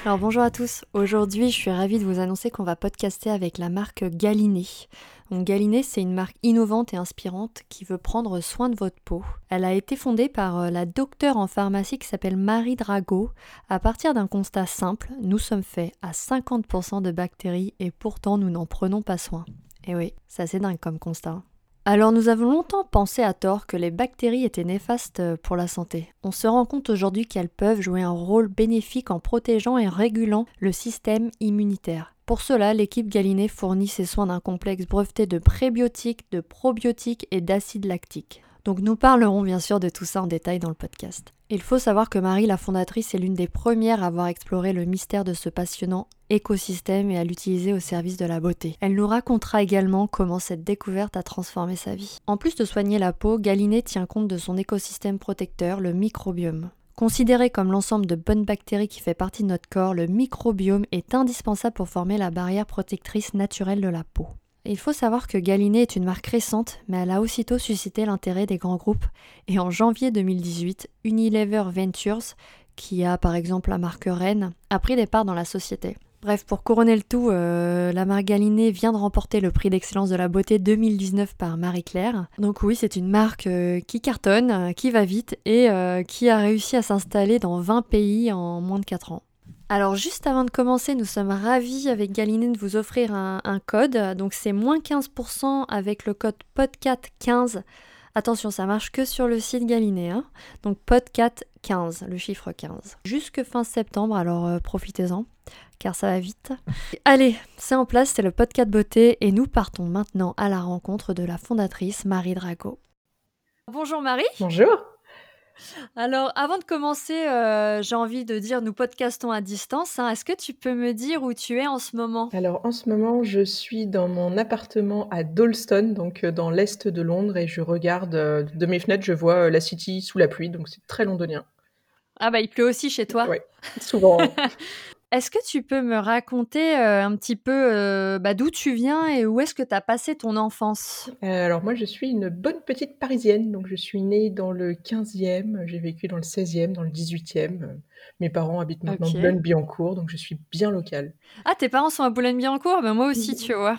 Alors bonjour à tous, aujourd'hui je suis ravie de vous annoncer qu'on va podcaster avec la marque Galinée. Donc Galinée, c'est une marque innovante et inspirante qui veut prendre soin de votre peau. Elle a été fondée par la docteure en pharmacie qui s'appelle Marie Drago. À partir d'un constat simple, nous sommes faits à 50% de bactéries et pourtant nous n'en prenons pas soin. Et oui, c'est assez dingue comme constat. Alors nous avons longtemps pensé à tort que les bactéries étaient néfastes pour la santé. On se rend compte aujourd'hui qu'elles peuvent jouer un rôle bénéfique en protégeant et régulant le système immunitaire. Pour cela, l'équipe Galinée fournit ses soins d'un complexe breveté de prébiotiques, de probiotiques et d'acide lactique. Donc nous parlerons bien sûr de tout ça en détail dans le podcast. Il faut savoir que Marie, la fondatrice, est l'une des premières à avoir exploré le mystère de ce passionnant écosystème et à l'utiliser au service de la beauté. Elle nous racontera également comment cette découverte a transformé sa vie. En plus de soigner la peau, Galinée tient compte de son écosystème protecteur, le microbiome. Considéré comme l'ensemble de bonnes bactéries qui fait partie de notre corps, le microbiome est indispensable pour former la barrière protectrice naturelle de la peau. Il faut savoir que Galinée est une marque récente, mais elle a aussitôt suscité l'intérêt des grands groupes. Et en janvier 2018, Unilever Ventures, qui a par exemple la marque Rennes, a pris des parts dans la société. Bref, pour couronner le tout, la marque Galinée vient de remporter le prix d'excellence de la beauté 2019 par Marie-Claire. Donc oui, c'est une marque qui cartonne, qui va vite et qui a réussi à s'installer dans 20 pays en moins de 4 ans. Alors juste avant de commencer, nous sommes ravis avec Galinée de vous offrir un code. Donc c'est moins 15% avec le code PODCAT15. Attention, ça marche que sur le site Galinée. Donc PODCAT15, le chiffre 15. Jusque fin septembre, alors profitez-en, car ça va vite. Allez, c'est en place, c'est le podcast beauté et nous partons maintenant à la rencontre de la fondatrice Marie Drago. Bonjour Marie. Bonjour. Alors, avant de commencer, j'ai envie de dire, nous podcastons à distance. Est-ce que tu peux me dire où tu es en ce moment? Alors en ce moment, je suis dans mon appartement à Dalston, donc dans l'est de Londres et je regarde, de mes fenêtres, je vois, la City sous la pluie, donc c'est très londonien. Ah bah, il pleut aussi chez toi? Ouais, souvent. Est-ce que tu peux me raconter, un petit peu, d'où tu viens et où est-ce que tu as passé ton enfance? Alors moi, je suis une bonne petite Parisienne, donc je suis née dans le 15e, j'ai vécu dans le 16e, dans le 18e. Mes parents habitent maintenant OK. Boulogne-Billancourt, donc je suis bien locale. Ah, tes parents sont à Boulogne-Billancourt? Bah, moi aussi, tu vois?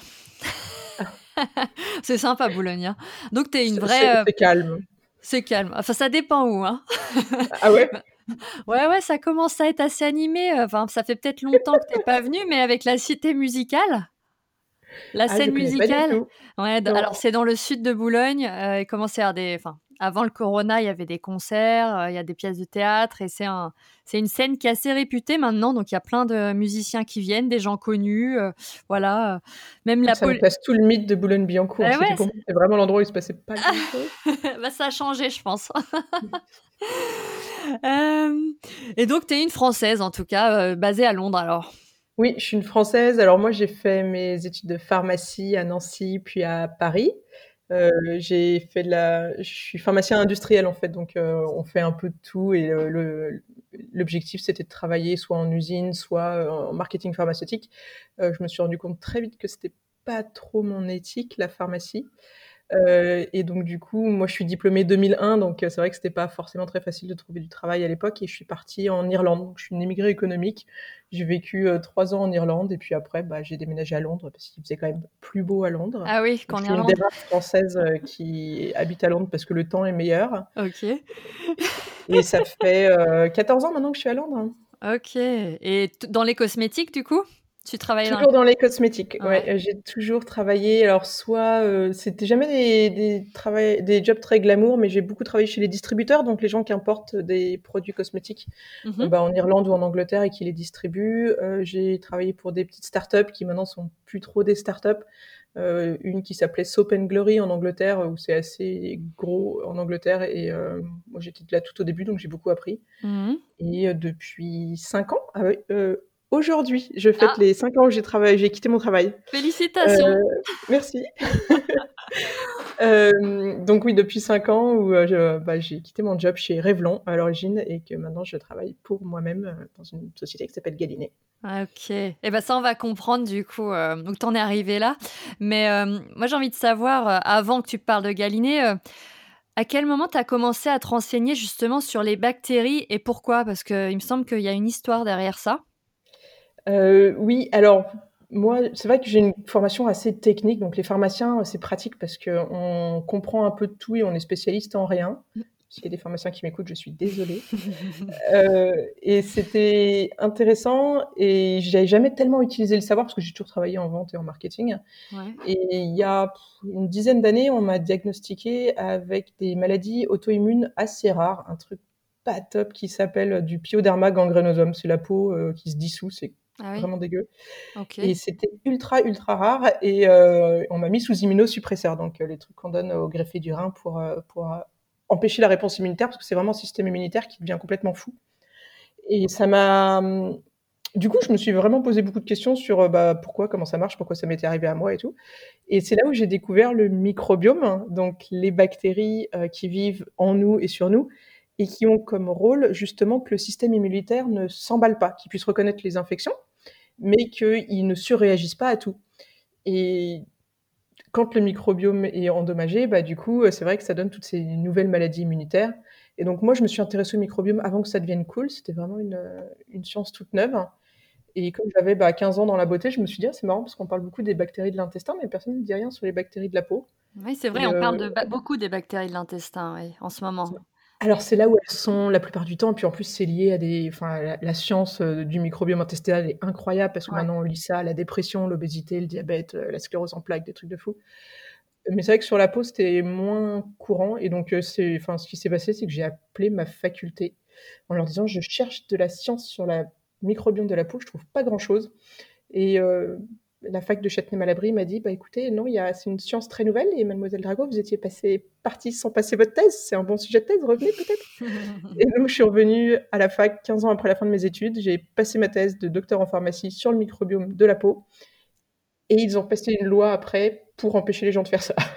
Ah, C'est sympa Boulogne, hein. Donc tu es une c'est vraie, c'est calme. c'est calme. Enfin, ça dépend où, hein. Ah ouais? Bah, ouais, ouais, ça commence à être assez animé, enfin, ça fait peut-être longtemps que tu es pas venue, mais avec la cité musicale, la Ah, je scène connais pas du musicale, tout. ouais, Non. alors c'est dans le sud de Boulogne, il commençait à y avoir avant le corona, il y avait des concerts, il y a des pièces de théâtre et c'est une scène qui est assez réputée maintenant, donc il y a plein de musiciens qui viennent, des gens connus, voilà, même la Ça me pol casse tout le mythe de Boulogne-Billancourt. eh C'était ouais, pour moi, c'était vraiment l'endroit où il se passait pas grand-chose. bah, ça a changé, je pense. Hem et donc tu es une Française en tout cas, basée à Londres alors? Oui, je suis une Française. Alors moi, j'ai fait mes études de pharmacie à Nancy, puis à Paris. J'ai fait je suis pharmacien industriel, en fait, donc on fait un peu de tout et l'objectif, c'était de travailler soit en usine, soit, en marketing pharmaceutique. Je me suis rendu compte très vite que c'était pas trop mon éthique, la pharmacie. Et donc du coup, moi je suis diplômée 2001, donc c'est vrai que c'était pas forcément très facile de trouver du travail à l'époque et je suis partie en Irlande. Donc je suis une immigrée économique. J'ai vécu, 3 ans en Irlande et puis après, bah, j'ai déménagé à Londres parce qu'il faisait quand même plus beau à Londres. Ah oui, Donc qu'en je suis une des Irlande? rares Françaises, qui habite à Londres parce que le temps est meilleur OK. et ça fait, 14 ans maintenant que je suis à Londres. OK et dans les cosmétiques du coup? Tu travaillais dans les Toujours dans les cosmétiques, ouais. ouais, j'ai toujours travaillé alors soit, c'était jamais des jobs très glamour, mais j'ai beaucoup travaillé chez les distributeurs, donc les gens qui importent des produits cosmétiques, Mmh. bah, en Irlande ou en Angleterre et qui les distribuent. J'ai travaillé pour des petites startups qui maintenant sont plus trop des startups. Une qui s'appelait Soap& Glory en Angleterre, où c'est assez gros en Angleterre et moi j'étais là tout au début, donc j'ai beaucoup appris Mmh. et depuis 5 ans, ah oui, aujourd'hui, je fête Ah, les 5 ans où j'ai quitté mon travail. Heu, félicitations! merci. Donc oui, depuis 5 ans où, j'ai quitté mon job chez Revlon à l'origine et que maintenant je travaille pour moi-même, dans une société qui s'appelle Galinée. Ah OK et bah, ça on va comprendre du coup, où tu en es arrivée là. Mais, moi j'ai envie de savoir, avant que tu parles de Galinée, à quel moment tu as commencé à te renseigner justement sur les bactéries et pourquoi? Parce qu'il me semble qu'il y a une histoire derrière ça. Oui, alors moi, c'est vrai que j'ai une formation assez technique, donc les pharmaciens, c'est pratique parce qu'on comprend un peu de tout et on est spécialiste en rien. S'il y a des pharmaciens qui m'écoutent, je suis désolée. Et c'était intéressant et j'avais jamais tellement utilisé le savoir parce que j'ai toujours travaillé en vente et en marketing. Ouais. Et il y a une dizaine d'années, on m'a diagnostiqué avec des maladies auto-immunes assez rares, un truc pas top qui s'appelle du pyoderma gangrenosum. C'est la peau qui se dissout, c'est Ah oui? vraiment dégueu. OK. Et c'était ultra, ultra rare et on m'a mis sous immunosuppresseur, donc les trucs qu'on donne au greffier du rein pour empêcher la réponse immunitaire, parce que c'est vraiment le système immunitaire qui devient complètement fou. Et ça m'a du coup, je me suis vraiment posé beaucoup de questions sur, bah, pourquoi, comment ça marche, pourquoi ça m'était arrivé à moi et tout. Et c'est là où j'ai découvert le microbiome, donc les bactéries, qui vivent en nous et sur nous et qui ont comme rôle justement que le système immunitaire ne s'emballe pas, qu'il puisse reconnaître les infections, mais qu'il ne surréagisse pas à tout. Et quand le microbiome est endommagé, bah, du coup, c'est vrai que ça donne toutes ces nouvelles maladies immunitaires. Et donc moi, je me suis intéressée au microbiome avant que ça devienne cool. C'était vraiment une science toute neuve. Et comme j'avais, bah, 15 ans dans la beauté, je me suis dit: «Ah, c'est marrant parce qu'on parle beaucoup des bactéries de l'intestin, mais personne ne dit rien sur les bactéries de la peau». Oui, c'est vrai, Et on parle de beaucoup des bactéries de l'intestin, oui, en ce moment. alors c'est là où elles sont la plupart du temps, et puis en plus c'est lié à des enfin la science, du microbiome intestinal est incroyable parce que Ouais. maintenant on lit ça, la dépression, l'obésité, le diabète, la sclérose en plaques, des trucs de fou. Mais c'est vrai que sur la peau, c'était moins courant et donc c'est enfin ce qui s'est passé, c'est que j'ai appelé ma faculté en leur disant: «Je cherche de la science sur la microbiome de la peau, je trouve pas grand chose». Et la fac de Châtenay-Malabry m'a dit: «Bah, écoutez, non, il y a c'est une science très nouvelle et mademoiselle Drago, vous étiez partie sans passer votre thèse, c'est un bon sujet de thèse, revenez peut-être?» Et donc je suis revenue à la fac 15 ans après la fin de mes études. J'ai passé ma thèse de docteur en pharmacie sur le microbiome de la peau et ils ont passé une loi après pour empêcher les gens de faire ça.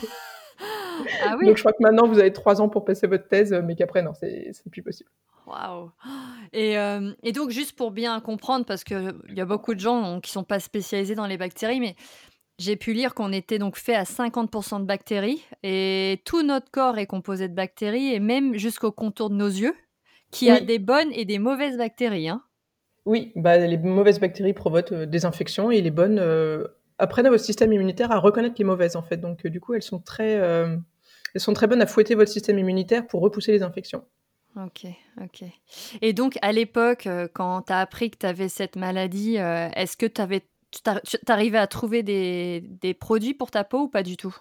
Ah Donc oui? je crois que maintenant vous avez 3 ans pour passer votre thèse, mais qu'après non, c'est plus possible. Waouh! Et donc juste pour bien comprendre, parce qu'il y a beaucoup de gens qui sont pas spécialisés dans les bactéries, mais j'ai pu lire qu'on était donc fait à 50 de bactéries et tout notre corps est composé de bactéries et même jusqu'au contour de nos yeux, qui a Oui, des bonnes et des mauvaises bactéries, hein? oui, bah, les mauvaises bactéries provoquent, des infections et les bonnes, apprennent à votre système immunitaire à reconnaître les mauvaises, en fait. Donc du coup, elles sont très bonnes à fouetter votre système immunitaire pour repousser les infections. OK, OK. Et donc à l'époque, quand tu as appris que tu avais cette maladie, est-ce que tu arrivais à trouver des produits pour ta peau ou pas du tout?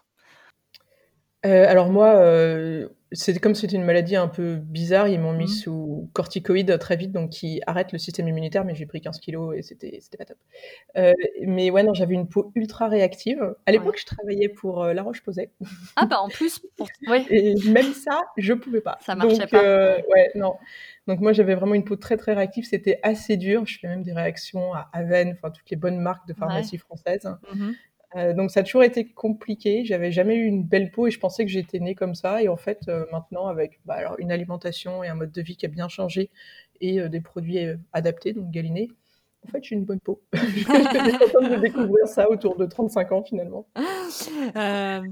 Alors moi, c'était comme c'était une maladie un peu bizarre, ils m'ont mis Mmh. sous corticoïdes très vite, donc qui arrêtent le système immunitaire, mais j'ai pris 15 kilogrammes et c'était pas top. Heu, mais ouais, non, j'avais une peau ultra réactive. À Ouais. l'époque, je travaillais pour, La Roche-Posay Ah bah, en plus pour ouais, et même ça, je pouvais pas. ça marchait Donc pas, ouais. ouais, non. Donc moi, j'avais vraiment une peau très, très réactive, c'était assez dur. Je fais même des réactions à Aven, enfin toutes les bonnes marques de Ouais. pharmacie françaises. Mmh. Donc ça a toujours été compliqué. J'avais jamais eu une belle peau et je pensais que j'étais née comme ça et en fait, maintenant avec, bah, alors une alimentation et un mode de vie qui a bien changé et des produits, adaptés, donc Galinée, en fait, j'ai une bonne peau. J'étais contente de découvrir ça autour de 35 ans finalement. Hem,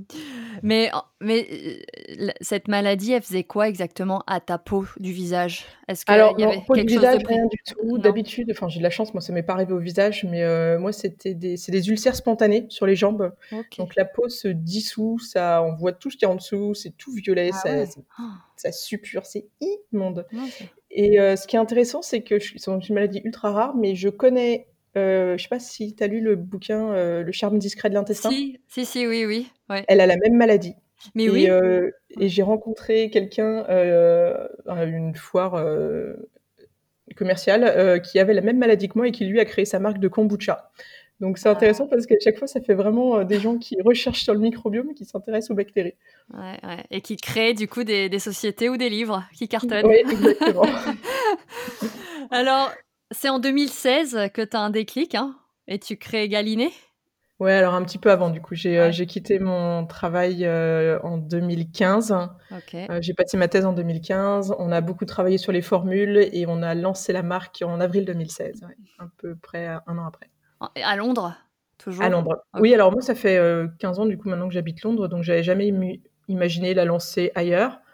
mais l cette maladie, elle faisait quoi exactement à ta peau du visage? Est-ce qu'il Alors y non, avait peau du quelque chose de visage, pré rien du tout. non? D'habitude, enfin j'ai de la chance, moi ça m'est pas arrivé au visage, mais moi c'est des ulcères spontanés sur les jambes. OK. Donc la peau se dissout, ça on voit tout ce qu'il y a en dessous, c'est tout violet, Ah ouais. ça suppure, c'est immonde. Mince. Et ce qui est intéressant, c'est que c'est une maladie ultra rare, mais je connais, je sais pas si tu as lu le bouquin, Le charme discret de l'intestin? Si, si, si, oui, oui, ouais. Elle a la même maladie Mais et oui. j'ai rencontré quelqu'un, à une foire, commerciale, qui avait la même maladie que moi et qui lui a créé sa marque de kombucha. Donc c'est Ah intéressant parce qu'à chaque fois, ça fait vraiment, des gens qui recherchent sur le microbiome et qui s'intéressent aux bactéries. ouais, ouais et qui crée du coup des sociétés ou des livres qui cartonnent. Oui, exactement. Alors, c'est en 2016 que tu as un déclic, hein, et tu crées Galiné? Ouais, alors un petit peu avant du coup, Ouais, j'ai quitté mon travail, en 2015. OK. J'ai passé ma thèse en 2015. On a beaucoup travaillé sur les formules et on a lancé la marque en avril 2016, ouais, à peu près 1 an après. À Londres? À Toujours? Londres. OK. Oui, alors moi ça fait, 15 ans du coup maintenant que j'habite Londres, donc j'avais jamais imaginé la lancer ailleurs.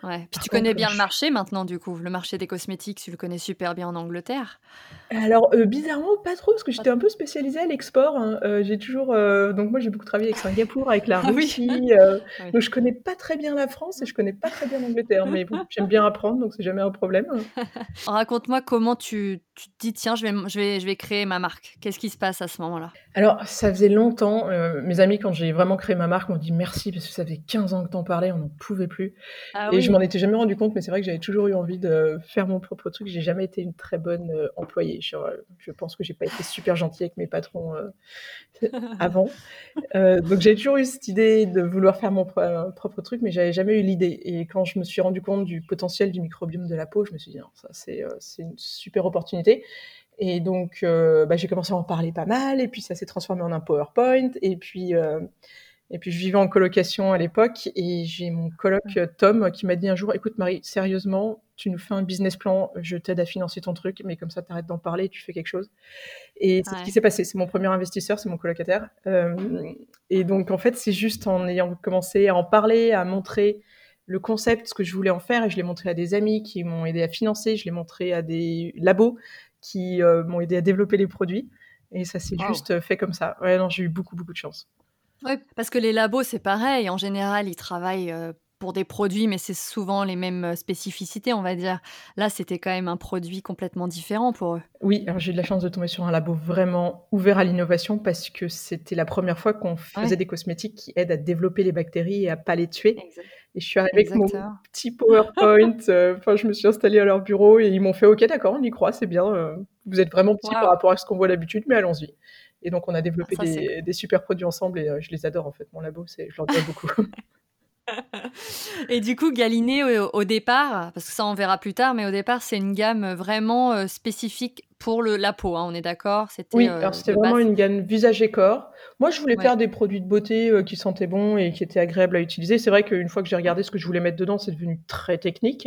Ouais. Puis Par tu connais contre, bien le je marché maintenant, du coup. Le marché des cosmétiques, tu le connais super bien en Angleterre. Alors, bizarrement pas trop parce que Pas j'étais t un peu spécialisée à l'export, hein, j'ai toujours, donc moi j'ai beaucoup travaillé avec Singapour, avec la Ah oui! Russie, Oui. donc je connais pas très bien la France et je connais pas très bien l'Angleterre, mais bon, j'aime bien apprendre, donc c'est jamais un problème. Raconte-moi comment tu te dis: «Tiens, je vais créer ma marque». Qu'est-ce qui se passe à ce moment-là? Alors, ça faisait longtemps, mes amis, quand j'ai vraiment créé ma marque, m'ont dit: «Merci» parce que ça faisait 15 ans que tu en parlais, on n'en pouvait plus Ah et je m'en oui! étais jamais rendu compte, mais c'est vrai que j'avais toujours eu envie de faire mon propre truc. J'ai jamais été une très bonne, employée. Je pense que j'ai pas été super gentille avec mes patrons, avant. Donc j'ai toujours eu cette idée de vouloir faire mon propre truc, mais j'avais jamais eu l'idée et quand je me suis rendu compte du potentiel du microbiome de la peau, je me suis dit: «Non, ça c'est une super opportunité» et donc bah, j'ai commencé à en parler pas mal et puis ça s'est transformé en un PowerPoint et puis je vivais en colocation à l'époque et j'ai mon coloc, Mmh. Tom, qui m'a dit un jour: «Écoute Marie, sérieusement, tu nous fais un business plan, je t'aide à financer ton truc, mais comme ça tu arrêtes d'en parler et tu fais quelque chose». Et c'est ce qui Ouais. s'est passé. C'est mon premier investisseur, c'est mon colocataire. Et donc, en fait, c'est juste en ayant commencé à en parler, à montrer le concept, ce que je voulais en faire, et je l'ai montré à des amis qui m'ont aidé à financer, je l'ai montré à des labos qui m'ont aidé à développer les produits. Et ça s'est Waouh! juste fait comme ça. Ouais, non, j'ai eu beaucoup, beaucoup de chance. Ouais, parce que les labos, c'est pareil. En général, ils travaillent, pour des produits, mais c'est souvent les mêmes, spécificités, on va dire. Là, c'était quand même un produit complètement différent pour eux. Oui, alors j'ai eu de la chance de tomber sur un labo vraiment ouvert à l'innovation parce que c'était la première fois qu'on faisait Ouais, des cosmétiques qui aident à développer les bactéries et à pas les tuer. exact Et je suis arrivée avec mon exactement. petit PowerPoint, enfin je me suis installée à leur bureau et ils m'ont fait: «OK, d'accord, on y croit, c'est bien, vous êtes vraiment petits par Waouh! rapport à ce qu'on voit d'habitude, mais allons-y». Et donc on a Ah développé ça, c'est des super produits ensemble et je les adore en fait, mon labo, je leur dois beaucoup. et du coup, Galiné, au départ, parce que ça, on verra plus tard, mais au départ, c'est une gamme, vraiment, spécifique pour la peau, hein, on est d'accord? C'était, Oui, alors c'était de vraiment base une gamme visage et corps. Moi, je voulais ouais. faire des produits de beauté, qui sentaient bon et qui étaient agréables à utiliser. C'est vrai qu'une fois que j'ai regardé ce que je voulais mettre dedans, c'est devenu très technique,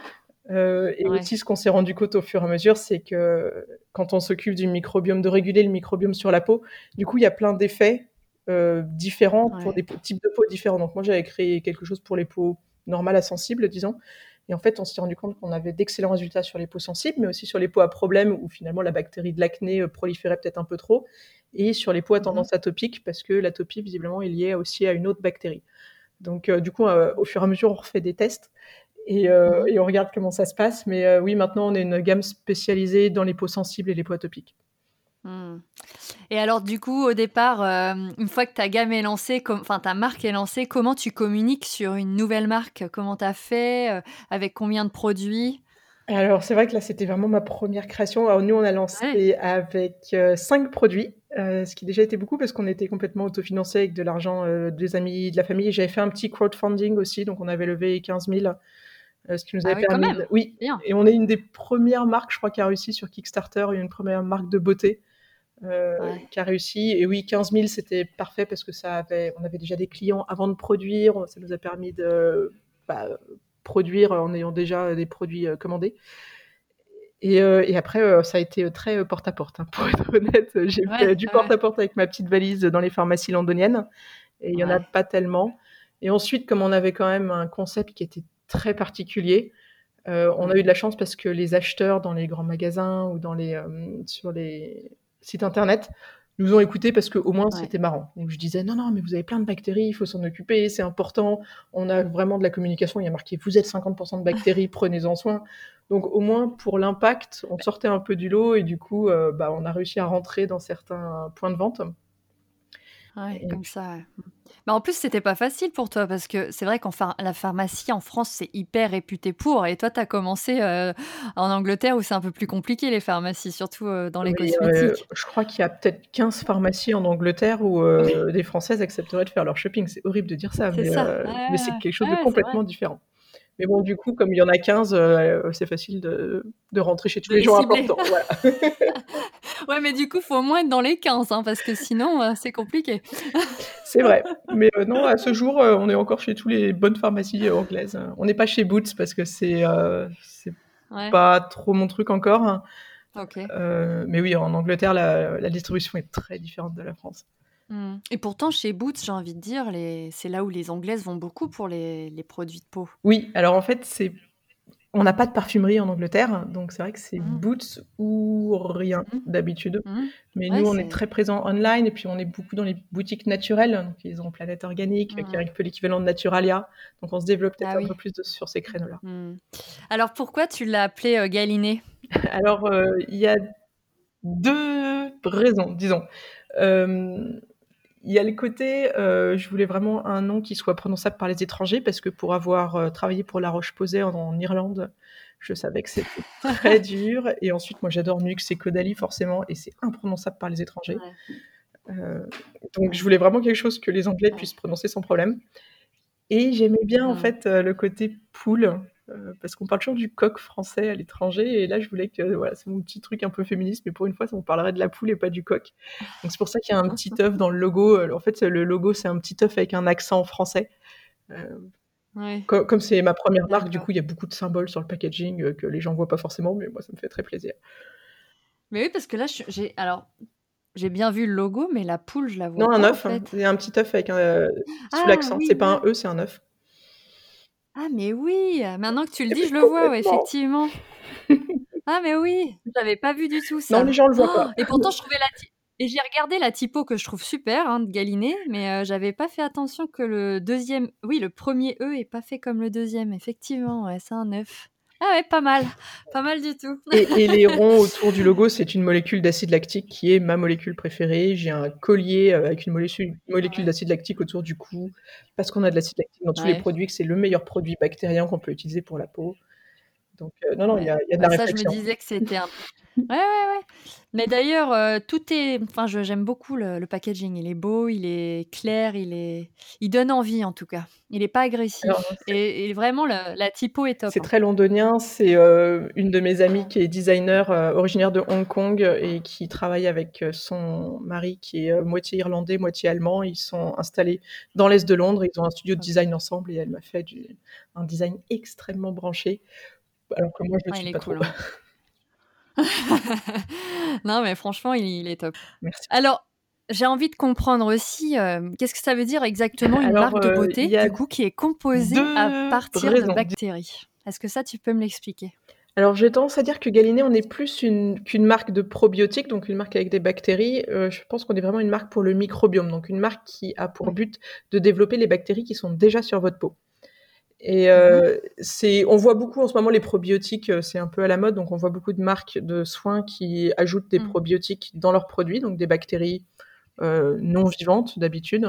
et Ouais. aussi ce qu'on s'est rendu compte au fur et à mesure, c'est que quand on s'occupe du microbiome, de réguler le microbiome sur la peau, du coup, il y a plein d'effets, différents pour Ouais. des types de peaux différents. Donc moi, j'avais créé quelque chose pour les peaux normales à sensibles, disons. Et en fait, on s'est rendu compte qu'on avait d'excellents résultats sur les peaux sensibles, mais aussi sur les peaux à problème où finalement la bactérie de l'acné proliférait peut-être un peu trop, et sur les peaux à Mmh mh. tendance atopique parce que l'atopie visiblement est liée aussi à une autre bactérie. Donc du coup, au fur et à mesure, on refait des tests Mmh. et on regarde comment ça se passe. Mais oui, maintenant, on est une gamme spécialisée dans les peaux sensibles et les peaux atopiques. Mmh. Et alors du coup, au départ, une fois que ta gamme est lancée, enfin ta marque est lancée, comment tu communiques sur une nouvelle marque? Comment tu as fait? Avec combien de produits? Alors c'est vrai que là, c'était vraiment ma première création. Alors nous, on a Ouais. lancé avec, 5 produits, ce qui déjà était beaucoup parce qu'on était complètement autofinancés avec de l'argent, des amis, de la famille. J'avais fait un petit crowdfunding aussi, donc on avait levé 15 000, ce qui nous Ah avait oui, quand permis même! de oui, Bien. et on est une des premières marques, je crois, qui a réussi sur Kickstarter, une première marque de beauté, Ouais. qui a réussi. Et oui, 15 000, c'était parfait parce que on avait déjà des clients avant de produire. Ça nous a permis de, bah, produire en ayant déjà des produits, commandés. Et après, ça a été, très, porte-à-porte, hein, pour être honnête. J'ai Ouais, fait du ouais, porte-à-porte avec ma petite valise dans les pharmacies londoniennes et il y en a ouais. pas tellement. Et ensuite, comme on avait quand même un concept qui était très particulier, on a Mmh. eu de la chance parce que les acheteurs dans les grands magasins ou sur les sites internet nous ont écoutés parce qu'au moins Ouais. c'était marrant. Donc je disais: «Non, non, mais vous avez plein de bactéries, il faut s'en occuper, c'est important». On a vraiment de la communication, il y a marqué: «Vous êtes 50 de bactéries, prenez-en soin». Donc au moins pour l'impact, on sortait un peu du lot et du coup, bah, on a réussi à rentrer dans certains points de vente. Ouais, Et comme puis ça, ouais. Mais en plus, c'était pas facile pour toi parce que c'est vrai qu'en la pharmacie en France, c'est hyper réputé pour et toi, tu as commencé, en Angleterre où c'est un peu plus compliqué les pharmacies, surtout, dans les oui, cosmétiques. je crois qu'il y a peut-être 15 pharmacies en Angleterre où, des Françaises accepteraient de faire leur shopping. C'est horrible de dire ça, C'est ça. Ouais, mais ouais, c'est ouais. quelque chose de Ouais, ouais, c'est vrai. complètement différent. Mais bon, du coup, comme il y en a 15, c'est facile de rentrer chez tous De les les gens cibler. importants, voilà. Ouais, mais du coup, faut au moins être dans les 15 hein, parce que sinon, c'est compliqué. C'est vrai. Mais non, à ce jour, on est encore chez tous les bonnes pharmacies, anglaises. On n'est pas chez Boots parce que c'est Ouais, pas trop mon truc encore, hein. OK. Mais oui, en Angleterre, la distribution est très différente de la France. Et pourtant, chez Boots, j'ai envie de dire, c'est là où les Anglaises vont beaucoup pour les produits de peau. Oui, alors en fait, on n'a pas de parfumerie en Angleterre, donc c'est vrai que c'est Mmh. Boots ou rien Mmh. d'habitude. Mmh. Mais Ouais, nous, on est c'est très présents online et puis on est beaucoup dans les boutiques naturelles. Donc ils ont Planète Organique, qui est mmh. un peu l'équivalent de Naturalia. Donc on se développe peut-être Ah un peu oui. plus sur ces créneaux-là. Mmh. Alors pourquoi tu l'as appelé, Galiné? Alors, il y a 2 raisons, disons. Hem, il y a le côté, je voulais vraiment un nom qui soit prononçable par les étrangers parce que pour avoir, travaillé pour La Roche-Posay en Irlande, je savais que c'était très dur et ensuite moi j'adore Nuix et Caudalie forcément et c'est imprononçable par les étrangers. Ouais, Heu, donc je ouais, voulais vraiment quelque chose que les Anglais ouais. puissent prononcer sans problème et j'aimais bien en Mmh. fait, le côté poule, parce qu'on parle toujours du coq français à l'étranger et là je voulais que voilà, c'est mon petit truc un peu féministe, mais pour une fois on parlerait de la poule et pas du coq. Donc c'est pour ça qu'il y a un petit œuf dans le logo, en fait le logo c'est un petit œuf avec un accent français. Heu, Ouais, comme c'est ma première marque, du d'accord. coup il y a beaucoup de symboles sur le packaging, que les gens voient pas forcément, mais moi ça me fait très plaisir. Mais oui, parce que là, j'ai bien vu le logo, mais la poule, je la vois Non, un pas, en œuf, hein, fait. il y a un petit œuf avec un, sous Ah l'accent, c'est oui, pas un ouais. E, c'est un œuf. Ah mais oui! Maintenant que tu le Eh dis, beh, je le vois, ouais, complètement. effectivement. Ah mais oui! J'avais pas vu du tout Non, les ça. gens le voient pas. Et pourtant je trouvais la ty et j'ai regardé la typo que je trouve super, hein, de Galiné, mais j'avais pas fait attention que le deuxième, oui, le premier E est pas fait comme le deuxième. Effectivement, ouais, c'est un 9. Ah ouais, pas mal, pas mal du tout. Et les ronds autour du logo, c'est une molécule d'acide lactique qui est ma molécule préférée. J'ai un collier, avec une molécule Ouais, d'acide lactique autour du cou, parce qu'on a de l'acide lactique dans tous les ouais, produits, que c'est le meilleur produit bactérien qu'on peut utiliser pour la peau. Donc non, non, ouais. il y a de Bah, la ça, je me réflexion. disais que c'était un ouais, ouais, ouais. Mais d'ailleurs, tout est enfin, j'aime beaucoup le packaging. Il est beau, il est clair, il donne envie, en tout cas. Il est pas Alors agressif et vraiment la typo est top, c'est hein. très londonien, c'est, une de mes amies qui est designer, originaire de Hong Kong et qui travaille avec, son mari qui est, moitié irlandais, moitié allemand. Ils sont installés dans l'est de Londres, ils ont un studio de OK. design ensemble et elle m'a fait un design extrêmement branché, alors que moi je le Ah, il suis est pas cool, trop. hein. Non, mais franchement, il est top. Merci. Alors, j'ai envie de comprendre aussi, qu'est-ce que ça veut dire exactement une Alors, marque de il beauté, y a du coup, qui est composée à 2 partir de raisons. bactéries? Est-ce que ça, tu peux me l'expliquer? Alors j'ai tendance à dire que Galiné, on est plus qu'une marque de probiotiques, donc une marque avec des bactéries. Je pense qu'on est vraiment une marque pour le microbiome, donc une marque qui a pour Ouais. but de développer les bactéries qui sont déjà sur votre peau et Mmh. on voit beaucoup en ce moment les probiotiques, c'est un peu à la mode, donc on voit beaucoup de marques de soins qui ajoutent des Mmh. probiotiques dans leurs produits, donc des bactéries, non vivantes d'habitude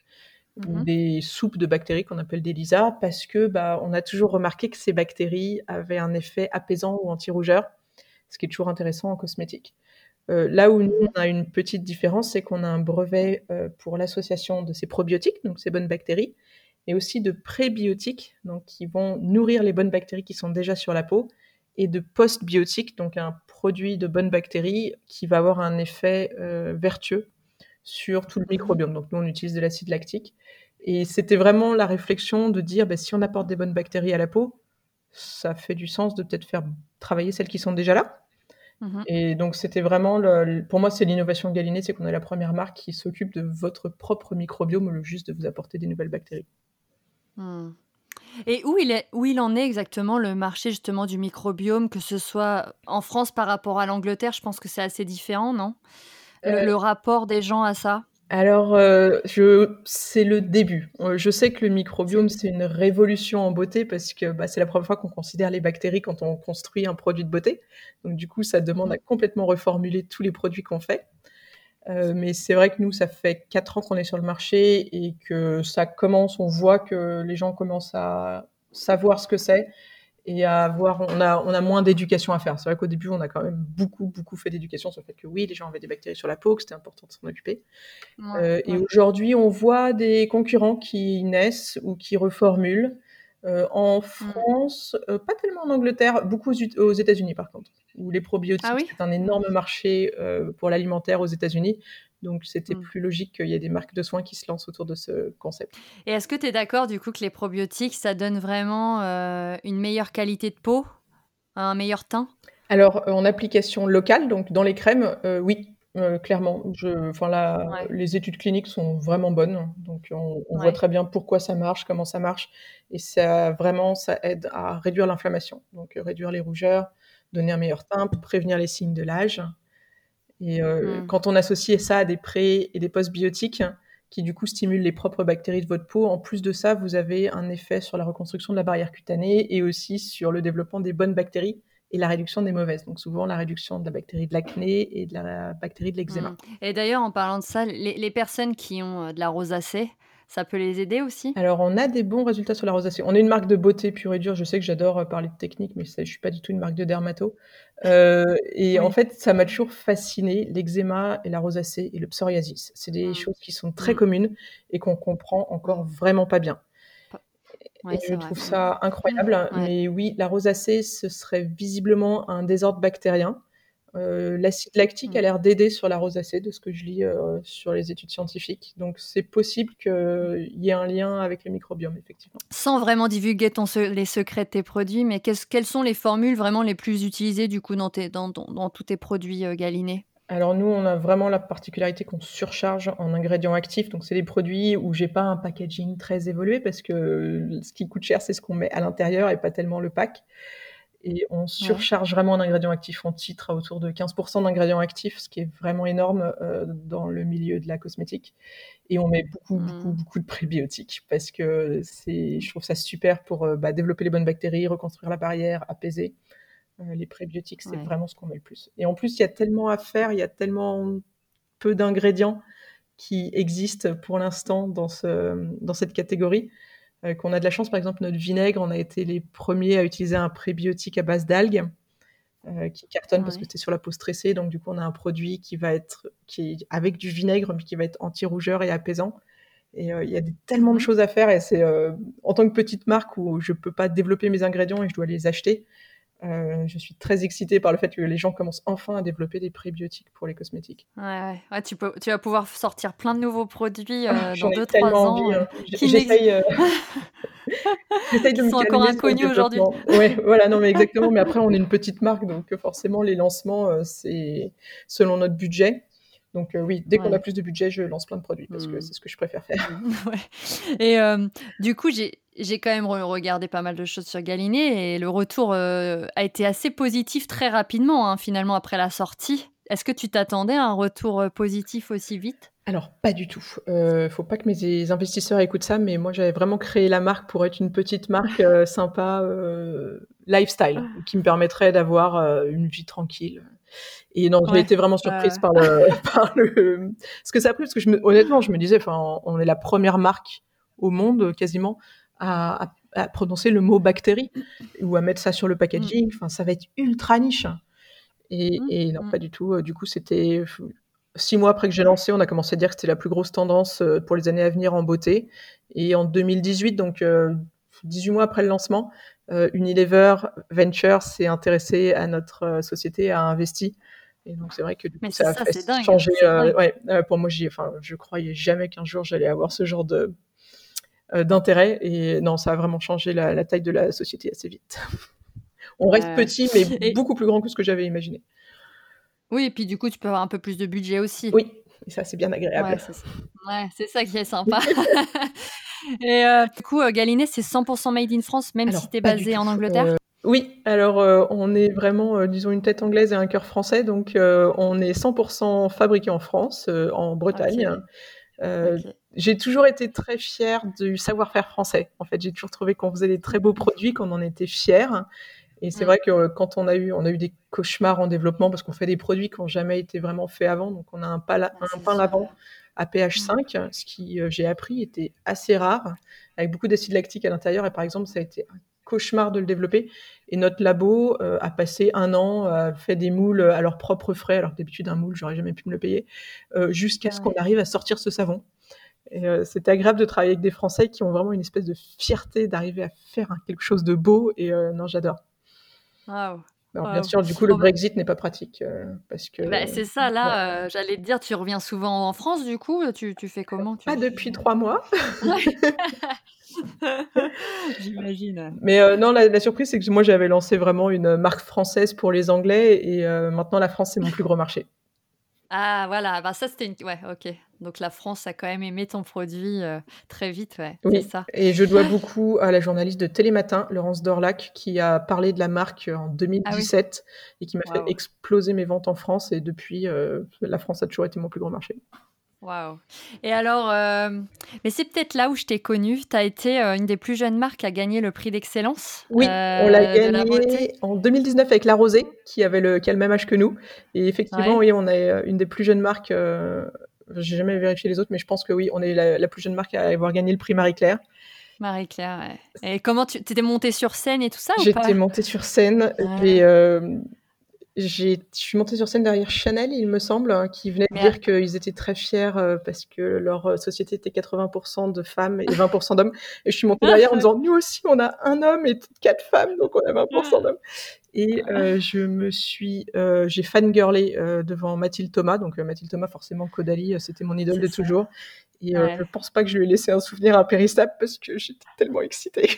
ou Mmh. des soupes de bactéries qu'on appelle des LISA parce que, bah, on a toujours remarqué que ces bactéries avaient un effet apaisant ou anti-rougeur, ce qui est toujours intéressant en cosmétique. Là où nous, Mmh. on a une petite différence, c'est qu'on a un brevet, pour l'association de ces probiotiques, donc ces bonnes bactéries, et aussi de prébiotiques, donc qui vont nourrir les bonnes bactéries qui sont déjà sur la peau, et de postbiotiques, donc un produit de bonnes bactéries qui va avoir un effet, vertueux sur tout le Mmh. microbiome. Donc nous, on utilise de l'acide lactique et c'était vraiment la réflexion de dire: «Bah, si on apporte des bonnes bactéries à la peau, ça fait du sens de peut-être faire travailler celles qui sont déjà là». Mmh. Et donc c'était vraiment le pour moi, c'est l'innovation Galiné, c'est qu'on est la première marque qui s'occupe de votre propre microbiome au lieu juste de vous apporter des nouvelles bactéries. Mmh. Et où il en est exactement le marché justement du microbiome, que ce soit en France par rapport à l'Angleterre? Je pense que c'est assez différent, non? Le Heu, rapport des gens à ça? alors, je c'est le début. Je sais que le C'est le microbiome, c'est début. une révolution en beauté parce que, bah, c'est la première fois qu'on considère les bactéries quand on construit un produit de beauté. Donc du coup, ça demande Mmh. à complètement reformuler tous les produits qu'on fait. Mais c'est vrai que nous, ça fait 4 ans qu'on est sur le marché et que ça commence on voit que les gens commencent à savoir ce que c'est et à avoir on a moins d'éducation à faire. C'est vrai qu'au début, on a quand même beaucoup, beaucoup fait d'éducation sur le fait que oui, les gens avaient des bactéries sur la peau, que c'était important de s'en occuper. Ouais, Et ouais. aujourd'hui, on voit des concurrents qui naissent ou qui reformulent. En Mmh. France, pas tellement en Angleterre, beaucoup aux États-Unis par contre, où les Ah probiotiques, oui? c'est un Mmh. énorme marché, pour l'alimentaire aux États-Unis. Donc c'était Mmh. plus logique qu'il y ait des marques de soins qui se lancent autour de ce concept. Et est-ce que tu es d'accord du coup que les probiotiques, ça donne vraiment, une meilleure qualité de peau? Un meilleur teint? Alors, en application locale, donc dans les crèmes, oui. Clairement, enfin là, Ouais, les études cliniques sont vraiment bonnes, donc on voit ouais. très bien pourquoi ça marche, comment ça marche et ça vraiment, ça aide à réduire l'inflammation, donc réduire les rougeurs, donner un meilleur teint, prévenir les signes de l'âge et Mmh. quand on associe ça à des pré et des postbiotiques qui du coup stimulent les propres bactéries de votre peau, en plus de ça, vous avez un effet sur la reconstruction de la barrière cutanée et aussi sur le développement des bonnes bactéries et la réduction des mauvaises, donc souvent la réduction de la bactérie de l'acné et de la bactérie de Mmh. l'eczéma. Et d'ailleurs, en parlant de ça, les personnes qui ont, de la rosacée, ça peut les aider aussi? Alors, on a des bons résultats sur la rosacée. On est une marque de beauté pure et dure. Je sais que j'adore, parler de technique, mais je suis pas du tout une marque de dermato. Et en Oui. fait, ça m'a toujours fasciné, l'eczéma et la rosacée et le psoriasis. C'est des Mmh. choses qui sont très Mmh. communes et qu'on comprend Mmh. encore vraiment pas bien. Pa Et Ouais, je c'est vrai. trouve Mmh. ça incroyable. Ouais. Mais oui, la rosacée, ce serait visiblement un désordre bactérien. L'acide lactique a Mmh. l'air d'aider sur la rosacée, de ce que je lis, sur les études scientifiques. Donc c'est possible qu'il y ait un lien avec le microbiome, effectivement. Sans vraiment divulguer les secrets de tes produits, mais quelles sont les formules vraiment les plus utilisées du coup dans tous tes produits, Galinée? Alors nous, on a vraiment la particularité qu'on surcharge en ingrédients actifs, donc c'est des produits où j'ai pas un packaging très évolué parce que ce qui coûte cher, c'est ce qu'on met à l'intérieur et pas tellement le pack et on Ouais. surcharge vraiment en ingrédients actifs. On titre à autour de 15 d'ingrédients actifs, ce qui est vraiment énorme, dans le milieu de la cosmétique et on met beaucoup, beaucoup, Mmh. beaucoup de prébiotiques parce que je trouve ça super pour, développer les bonnes bactéries, reconstruire la barrière, apaiser. Les prébiotiques, c'est Ouais. vraiment ce qu'on met le plus et en plus, il y a tellement à faire, il y a tellement peu d'ingrédients qui existent pour l'instant dans cette catégorie, qu'on a de la chance. Par exemple, notre vinaigre, on a été les premiers à utiliser un prébiotique à base d'algues, qui cartonne parce que Ouais. c'était sur la peau stressée. Donc du coup, on a un produit qui est avec du vinaigre, mais qui va être anti-rougeur et apaisant et il y a tellement de Mmh. choses à faire et en tant que petite marque où je peux pas développer mes ingrédients et je dois les acheter, je suis très excitée par le fait que les gens commencent enfin à développer des prébiotiques pour les cosmétiques. Ouais, ouais. Ouais, tu vas pouvoir sortir plein de nouveaux produits, J'en dans ai deux tellement trois envie, ans, hein. qui n'exi J'essaye de qui me sont encore calmer sur le inconnus aujourd'hui. développement. Ouais, voilà, non, mais exactement, mais après on est une petite marque, donc forcément les lancements, c'est selon notre budget. Donc oui, dès qu'on a Ouais. plus de budget, je lance plein de produits parce que Mmh. c'est ce que je préfère faire. Mmh. Ouais. Et du coup, j'ai quand même regardé pas mal de choses sur Galinée et le retour, a été assez positif très rapidement, hein, finalement après la sortie. Est-ce que tu t'attendais à un retour, positif aussi vite? Alors pas du tout, faut pas que mes investisseurs écoutent ça, mais moi j'avais vraiment créé la marque pour être une petite marque, sympa, lifestyle, qui me permettrait d'avoir, une vie tranquille. Et non, j'ai Ouais. été vraiment Ouais, surprise ouais. par par le ce que ça a pris, parce que honnêtement, je me disais, enfin, on est la première marque au monde, quasiment à prononcer le mot bactérie ou à mettre ça sur le Mmh. packaging. Enfin, ça va être ultra niche Mmh. et non, Mmh. pas du tout. Du coup, c'était 6 mois après que j'ai lancé, on a commencé à dire que c'était la plus grosse tendance, pour les années à venir en beauté et en 2018, donc 18 mois après le lancement, Unilever Ventures s'est intéressé à notre, société, a investi et donc c'est vrai que du Mais coup c'est ça a ça, fait c'est dingue, changer, c'est dingue. ouais, pour moi enfin, je croyais jamais qu'un jour j'allais avoir ce genre d'intérêt et non, ça a vraiment changé la taille de la société assez vite. On reste Ouais, petit, mais ouais. Et beaucoup plus grand que ce que j'avais imaginé. oui et puis du coup, tu peux avoir un peu plus de budget aussi. Oui et ça, c'est bien Ouais, agréable. c'est ça. Ouais, c'est ça qui est sympa. Et du coup, Galinée, c'est 100% made in France, même si Alors, tu es pas du basée tout. en Angleterre? Oui, alors, on est vraiment, disons une tête anglaise et un cœur français, donc on est 100 fabriqué en France, en Bretagne. OK, Heu, OK. j'ai toujours été très fière du savoir-faire français. En fait, j'ai toujours trouvé qu'on faisait des très beaux produits, qu'on en était fiers et c'est Mmh. vrai que, quand on a eu des cauchemars en développement parce qu'on fait des produits qui ont jamais été vraiment faits avant. Donc on a Bah, un c'est pain sûr. lavant à pH Mmh. 5, ce qui, j'ai appris était assez rare, avec beaucoup d'acide lactique à l'intérieur et par exemple, ça a été un cauchemar de le développer et notre labo, a passé 1 an, a fait des moules, à leurs propres frais, alors que d'habitude un moule, j'aurais jamais pu me le payer, jusqu'à ce qu'on Ouais. arrive à sortir ce savon et c'était agréable de travailler avec des Français qui ont vraiment une espèce de fierté d'arriver à faire quelque chose de beau et non, j'adore. Waouh, Alors bien waouh. sûr, du coup, le Bon, bah, Brexit n'est pas pratique, parce que c'est ça ouais, là, j'allais te dire, tu reviens souvent en France du coup? Tu fais comment? pas depuis 3 mois. Ouais. J'imagine. Mais non, la surprise, c'est que moi, j'avais lancé vraiment une marque française pour les Anglais et maintenant la France, c'est mon plus gros marché. Ah voilà, bah ça c'était une ouais, OK. Donc la France a quand même aimé ton produit, très vite, ouais, c'est Oui ça. et je dois beaucoup à la journaliste de Télématin, Laurence Dorlac, qui a parlé de la marque, en Ah oui, 2017 et qui m'a fait waouh, exploser mes ventes en France et depuis, la France a toujours été mon plus gros marché. waouh. Et alors, mais c'est peut-être là où je t'ai connue, tu as été, une des plus jeunes marques à gagner le prix d'excellence, Oui, on l'a de la beauté? gagné en 2019 avec La Rosée, qui a le même âge que nous et effectivement, Ouais, oui, on est, une des plus jeunes marques, j'ai jamais vérifié les autres, mais je pense que oui, on est la plus jeune marque à avoir gagné le prix Marie-Claire. Marie-Claire, ouais. Et comment tu étais montée sur scène et tout ça ou J'étais pas? montée sur scène, Ouais, je suis montée sur scène derrière Chanel, il me semble, qui venait de mais dire qu'ils étaient très fiers, parce que leur, société était 80 de femmes et 20 d'hommes et je suis montée derrière en disant: «Nous aussi, on a un homme et 4 femmes, donc on a 20 d'hommes» et j'ai fangirlé, devant Mathilde Thomas, donc Mathilde Thomas, forcément, Caudalie, c'était mon idole c'est de ça, toujours et je ouais. pense pas que je lui ai laissé un souvenir impérissable parce que j'étais tellement excitée.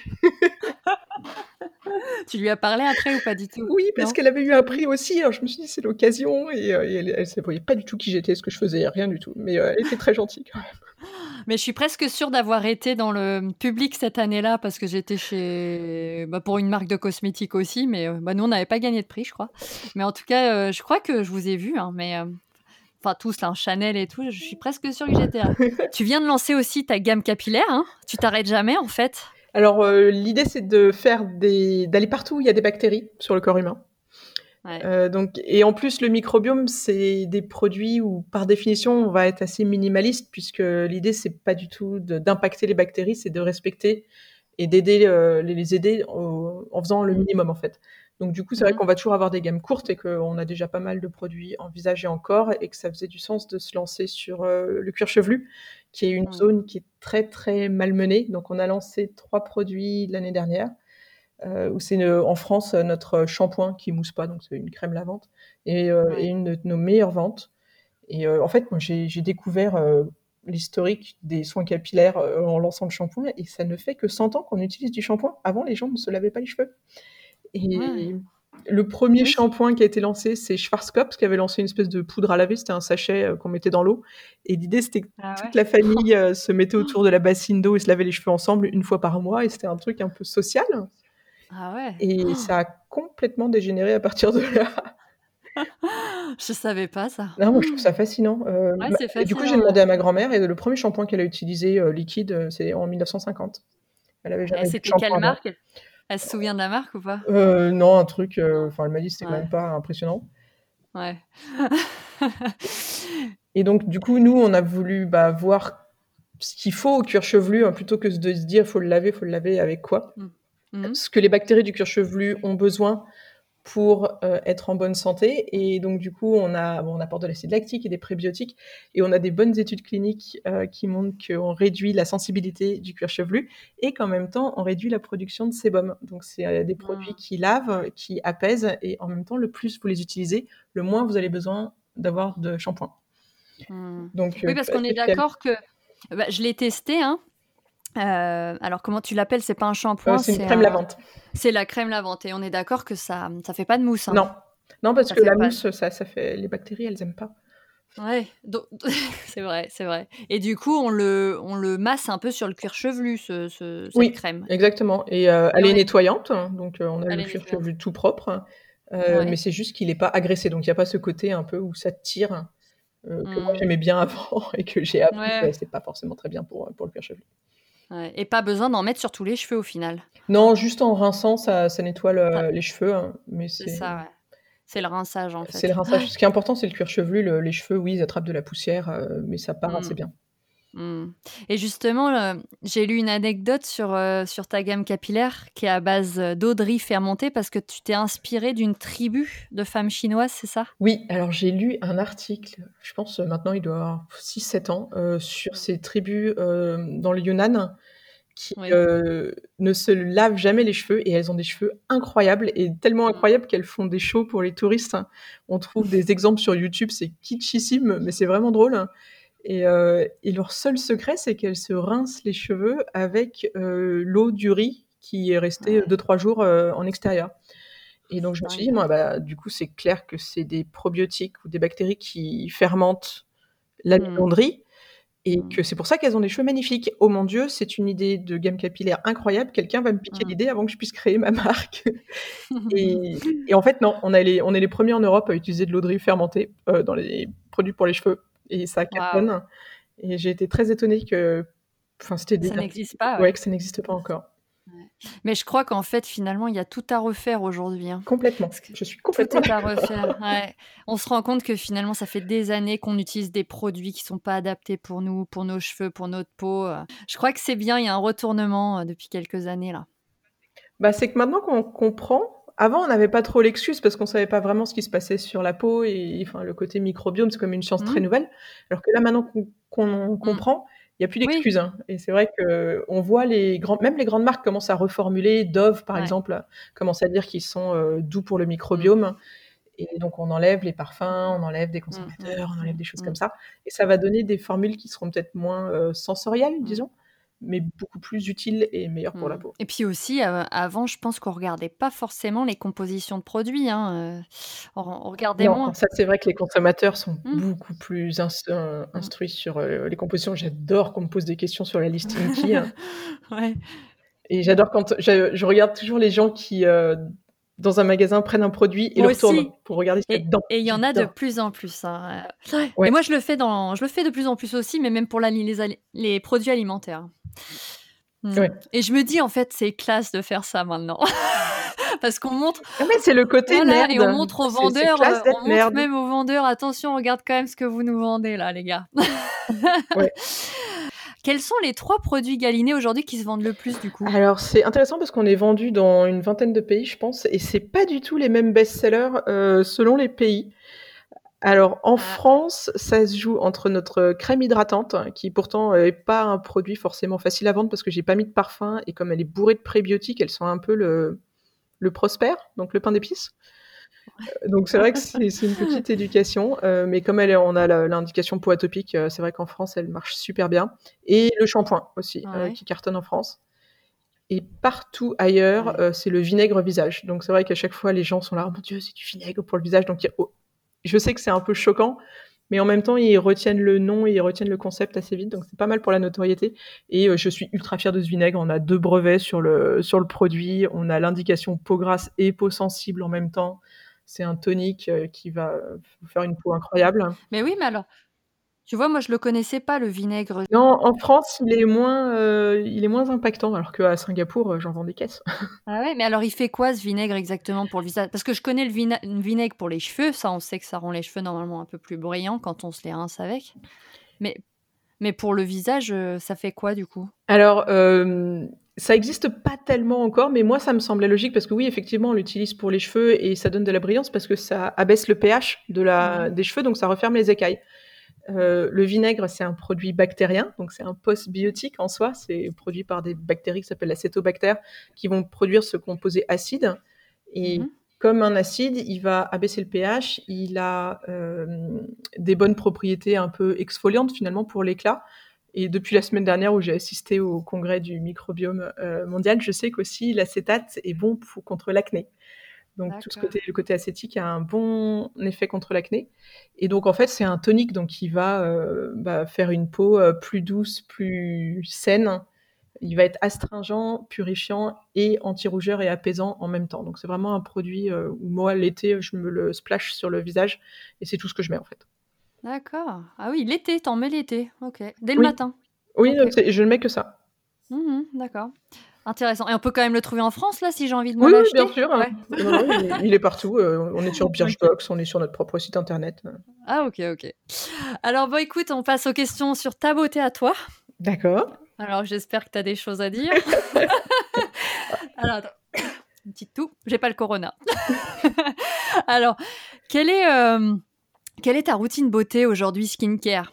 Tu lui as parlé après ou pas du tout? Oui, parce Non? qu'elle avait eu un prix aussi, alors je me suis dit: «C'est l'occasion» et elle voyait pas du tout qui j'étais, ce que je faisais, rien du tout, mais elle était très gentille quand même. Mais je suis presque sûre d'avoir été dans le public cette année-là parce que j'étais chez bah, pour une marque de cosmétiques aussi, mais bah, nous, on n'avait pas gagné de prix, je crois. Mais en tout cas, je crois que je vous ai vus, hein, mais enfin tous là, Chanel et tout, je suis presque sûre que j'étais là. Tu viens de lancer aussi ta gamme capillaire, hein? Tu t'arrêtes jamais, en fait? Alors, l'idée, c'est d'aller partout où il y a des bactéries sur le corps humain. Ouais. Donc et en plus, le microbiome, c'est des produits où, par définition, on va être assez minimaliste puisque l'idée, c'est pas du tout d'impacter les bactéries, c'est de respecter et d'aider, les aider en faisant le Mmh. minimum, en fait. Donc du coup, c'est vrai Mmh. qu'on va toujours avoir des gammes courtes et qu'on a déjà pas mal de produits en visage et en corps et que ça faisait du sens de se lancer sur, le cuir chevelu, qui est une Mmh. zone qui est très, très malmenée. Donc on a lancé 3 produits l'année dernière, où c'est en France, notre shampoing qui mousse pas, donc c'est une crème lavante et Ouais. une de nos meilleures ventes et en fait, moi, j'ai découvert, l'historique des soins capillaires, en lançant le shampoing et ça ne fait que 100 ans qu'on utilise du shampoing. Avant, les gens ne se lavaient pas les cheveux Ouais. et le premier Oui. shampoing qui a été lancé, c'est Schwarzkopf qui avait lancé une espèce de poudre à laver. C'était un sachet, qu'on mettait dans l'eau et l'idée, c'était que Ah toute ouais? la famille, se mettait autour de la bassine d'eau et se lavait les cheveux ensemble une fois par mois et c'était un truc un peu social Ah ouais? et ça a complètement dégénéré à partir de là. Je savais pas ça. Non, moi, je trouve ça fascinant, Ouais, ma c'est et du coup, j'ai fascinant, ouais. demandé à ma grand-mère et le premier shampoing qu'elle a utilisé, liquide, c'est en 1950. Elle avait Et jamais vu de c'était quelle shampoing avant. marque? Elle se souvient de la marque ou pas? Non, un truc, Non. enfin, elle m'a dit: «C'était quand Ouais, même pas impressionnant» ouais. et donc du coup, nous, on a voulu, bah, voir ce qu'il faut au cuir chevelu, hein, plutôt que de se dire: faut le laver avec quoi?» Mmh. Mmh. ce que les bactéries du cuir chevelu ont besoin pour, être en bonne santé et donc du coup, on apporte de l'acide lactique et des prébiotiques et on a des bonnes études cliniques, qui montrent qu'on réduit la sensibilité du cuir chevelu et qu'en même temps, on réduit la production de sébum. Donc c'est, des produits Mmh. qui lavent, qui apaisent et en même temps, le plus vous les utilisez, le moins vous avez besoin d'avoir de shampoing. Mmh. Donc Oui, je parce suis qu'on est assez fière. d'accord que bah, je l'ai testé, hein. Alors comment tu l'appelles? C'est pas un shampoing, C'est une crème lavante. c'est la crème lavante et on est d'accord que ça fait pas de mousse, hein? Non, non parce Ça que fait la pas mousse, ça fait les bactéries, elles aiment pas. ouais, c'est vrai, c'est vrai et du coup, on le masse un peu sur le cuir chevelu cette Oui, crème exactement et et elle est nettoyante, donc on a elle le est cuir nettoyante. chevelu tout propre, mais Ouais. c'est juste qu'il est pas agressé, donc il y a pas ce côté un peu où ça tire, que moi Mmh. j'aimais bien avant et que j'ai appris Ouais, que c'est pas forcément très bien pour le cuir chevelu. ouais et pas besoin d'en mettre sur tous les cheveux au final? Non, juste en rinçant, ça nettoie Ça les cheveux, hein, mais c'est ça, ouais. C'est le rinçage, en c'est le fait. rinçage. Ce qui est important, c'est le cuir chevelu, les cheveux, oui, ils attrapent de la poussière, mais ça part assez Mmh. bien. Mmh et justement, j'ai lu une anecdote sur ta gamme capillaire qui est à base, d'eau de riz fermentée parce que tu t'es inspirée d'une tribu de femmes chinoises, c'est ça? Oui, alors j'ai lu un article, je pense, maintenant il doit avoir 6-7 ans, sur Mmh. ces tribus, dans le Yunnan qui, Oui. ne se lavent jamais les cheveux et elles ont des cheveux incroyables et tellement Mmh. incroyables qu'elles font des shows pour les touristes. On trouve des exemples sur YouTube, c'est kitschissime, mais c'est vraiment drôle et leur seul secret, c'est qu'elles se rincent les cheveux avec, l'eau du riz qui est restée, Ouais. 2-3 jours, en extérieur Et donc je me suis dit: Dingue. «Moi, bah, du coup, c'est clair que c'est des probiotiques ou des bactéries qui fermentent la Mmh. midonnerie et Mmh. que c'est pour ça qu'elles ont des cheveux magnifiques. Oh mon Dieu, c'est une idée de gamme capillaire incroyable, quelqu'un va me piquer Mmh. l'idée avant que je puisse créer ma marque». Et en fait, non, on est les premiers en Europe à utiliser de l'eau de riz fermentée, dans les produits pour les cheveux et ça Waouh! cartonne et j'ai été très étonnée que enfin, c'était Ça déjà n'existe pas, ouais, ouais. que ça n'existe pas encore. Ouais. Mais je crois qu'en fait, finalement, il y a tout à refaire aujourd'hui, hein. Complètement, Parce que je suis tout complètement est à d'accord. refaire, ouais. On se rend compte que finalement, ça fait des années qu'on utilise des produits qui sont pas adaptés pour nous, pour nos cheveux, pour notre peau. Je crois que c'est bien, il y a un retournement, depuis quelques années là. Bah, c'est que maintenant qu'on comprend, avant on n'avait pas trop l'excuse parce qu'on savait pas vraiment ce qui se passait sur la peau et enfin le côté microbiome, c'est comme une science très Mmh. nouvelle. Alors que là maintenant qu'on Mmh. comprend, il y a plus Oui, d'excuses, hein et c'est vrai qu'on voit même les grandes marques commencent à reformuler. Dove par ouais. exemple, commence à dire qu'ils sont, doux pour le Mmh. microbiome et donc on enlève les parfums, on enlève des Mmh, mmh, conservateurs, on enlève mmh, des choses comme mmh. ça et ça va donner des formules qui seront peut-être moins, sensorielles Mmh. disons, mais beaucoup plus utiles et meilleures pour la Mmh. peau. Et puis aussi, avant, je pense qu'on regardait pas forcément les compositions de produits, hein, on regardait Non, moins. ça c'est vrai que les consommateurs sont Mmh. beaucoup plus Mmh. instruits sur, les compositions. J'adore qu'on me pose des questions sur la liste Inky, hein Ouais. et j'adore quand je regarde toujours les gens qui, dans un magasin prennent un produit et le Moi retournent aussi pour regarder ce qu'il y a dedans. et il y en a de J'adore. plus en plus, hein, ouais Ouais, et moi je le fais de plus en plus aussi, mais même pour la li les produits alimentaires. Mmh ouais. et je me dis en fait: «C'est classe de faire ça maintenant». Parce qu'on montre Ah mais c'est le côté voilà et on nerd. montre aux C'est vendeurs, classe d'être on montre nerd. même aux vendeurs: «Attention, regarde quand même ce que vous nous vendez là les gars». Ouais. Quels sont les 3 produits Galinée aujourd'hui qui se vendent le plus du coup? Alors c'est intéressant parce qu'on est vendu dans une vingtaine de pays, je pense et c'est pas du tout les mêmes best-sellers, selon les pays. Alors en Ah, France, ça se joue entre notre crème hydratante, qui pourtant, est pas un produit forcément facile à vendre parce que j'ai pas mis de parfum et comme elle est bourrée de prébiotiques, elle sent un peu le Prosper, donc le pain d'épices. Donc c'est vrai que c'est une petite éducation, mais comme on a l'indication peau atopique, c'est vrai qu'en France, elle marche super bien et le shampoing aussi, ouais, qui cartonne en France et partout ailleurs, ouais. c'est le vinaigre visage. Donc c'est vrai qu'à chaque fois, les gens sont là: «Oh mon Dieu, c'est du vinaigre pour le visage», donc je sais que c'est un peu choquant, mais en même temps, ils retiennent le nom et ils retiennent le concept assez vite, donc c'est pas mal pour la notoriété et je suis ultra fière de ce vinaigre. On a 2 brevets sur le produit. On a l'indication peau grasse et peau sensible en même temps. C'est un tonique, qui va, vous faire une peau incroyable. Mais oui, mais alors, tu vois, moi je le connaissais pas le vinaigre. Non, en France, il est moins impactant alors qu'à Singapour, j'en vends des caisses. Ah ouais, mais alors il fait quoi ce vinaigre exactement pour le visage? Parce que je connais le vinaigre pour les cheveux, ça on sait que ça rend les cheveux normalement un peu plus brillants quand on se les rince avec. Mais pour le visage, ça fait quoi du coup? Alors, ça existe pas tellement encore, mais moi, ça me semblait logique parce que oui, effectivement, on l'utilise pour les cheveux et ça donne de la brillance parce que ça abaisse le pH Mmh. des cheveux, donc ça referme les écailles. Le vinaigre, c'est un produit bactérien, donc c'est un postbiotique en soi. C'est produit par des bactéries qui s'appellent acétobactères, qui vont produire ce composé acide Mmh et mh. comme un acide, il va abaisser le pH. Il a, des bonnes propriétés un peu exfoliantes finalement pour l'éclat et depuis la semaine dernière où j'ai assisté au congrès du microbiome, mondial, je sais qu'aussi l'acétate est bon contre l'acné. Donc tout ce D'accord. côté le côté acétique a un bon effet contre l'acné et donc en fait, c'est un tonique donc qui va, bah, faire une peau, plus douce, plus saine. Il va être astringent, purifiant et anti-rougeur et apaisant en même temps. Donc c'est vraiment un produit, où moi l'été, je me le splash sur le visage et c'est tout ce que je mets en fait. D'accord. Ah oui, l'été, tu en mets l'été. OK. Dès le Oui, matin? oui, OK. je ne mets que ça. Mmh mh. D'accord. Intéressant et on peut quand même le trouver en France là, si j'ai envie de me Oui, oui, bien l'acheter? sûr, hein. Ouais. Non, non, il est partout, on est sur OK. Birchbox, on est sur notre propre site internet. Ah OK, OK. Alors bon écoute, on passe aux questions sur ta beauté à toi. D'accord. Alors j'espère que tu as des choses à dire. Alors attends, une petite toux, j'ai pas le corona. Alors, quelle est, quelle est ta routine beauté aujourd'hui skincare?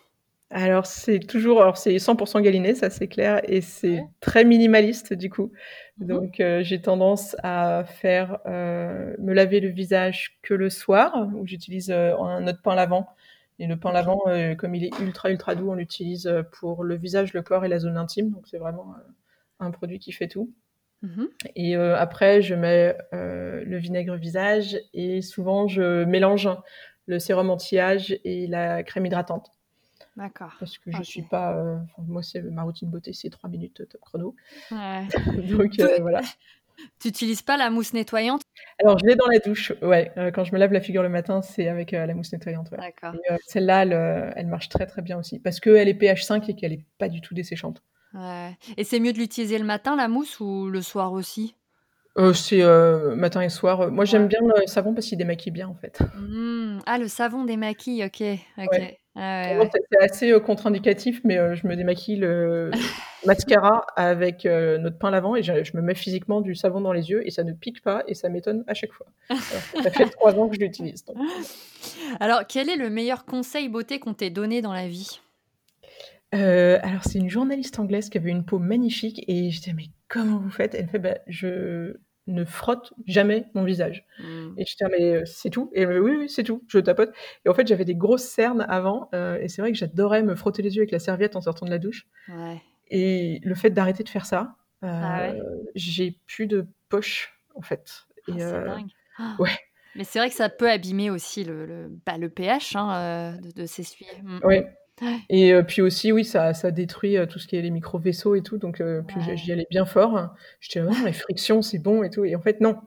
Alors c'est 100 Galinée, ça c'est clair et c'est Ouais. très minimaliste du coup. Mmh mh. Donc j'ai tendance à faire, me laver le visage que le soir où j'utilise, un eau de pin lavant et le pin OK. lavant, comme il est ultra, ultra doux, on l'utilise, pour le visage, le corps et la zone intime donc c'est vraiment, un produit qui fait tout. Mmh. et après je mets, le vinaigre visage et souvent je mélange le sérum anti-âge et la crème hydratante D'accord. parce que je suis OK. pas, enfin moi c'est ma routine beauté, c'est 3 minutes top chrono. Ouais. Donc Peu voilà. Tu utilises pas la mousse nettoyante? Alors je l'ai dans la douche, ouais, quand je me lave la figure le matin, c'est avec, la mousse nettoyante, ouais, D'accord. et celle-là, elle marche très, très bien aussi parce qu'elle est pH 5 et qu'elle est pas du tout desséchante. Ouais et c'est mieux de l'utiliser le matin, la mousse, ou le soir aussi? C'est, matin et soir, moi j'aime Ouais. bien le savon parce qu'il démaquille bien, en fait. Mmh. Ah, le savon démaquille, OK, OK. Ouais. Ah ouais, Vraiment ouais. c'est assez, contre-indicatif, mais je me démaquille le mascara avec, notre pain lavant et je me mets physiquement du savon dans les yeux et ça ne pique pas et ça m'étonne à chaque fois. Alors que ça fait 3 ans que je l'utilise donc. Alors, quel est le meilleur conseil beauté qu'on t'ait donné dans la vie? Alors c'est une journaliste anglaise qui avait une peau magnifique et je disais: «Mais comment vous faites?» Elle me fait: «Bah, je ne frotte jamais mon visage» Mmh. et j'étais là: «Mais, c'est tout?» et elle me: «Oui, oui, c'est tout, je tapote» et en fait, j'avais des grosses cernes avant, et c'est vrai que j'adorais me frotter les yeux avec la serviette en sortant de la douche Ouais. et le fait d'arrêter de faire ça, Ah ouais? j'ai plus de poches, en fait Ah, et c'est dingue. ouais, Mais c'est vrai que ça peut abîmer aussi le pH, hein, de s'essuyer. Mmh mh. ouais. Ouais. Et puis aussi, oui, ça détruit, tout ce qui est les micro-vaisseaux et tout, donc puis Ouais. j'y allais bien fort. J'étais là: «Ouais, non, les frictions, c'est bon et tout» et en fait, non.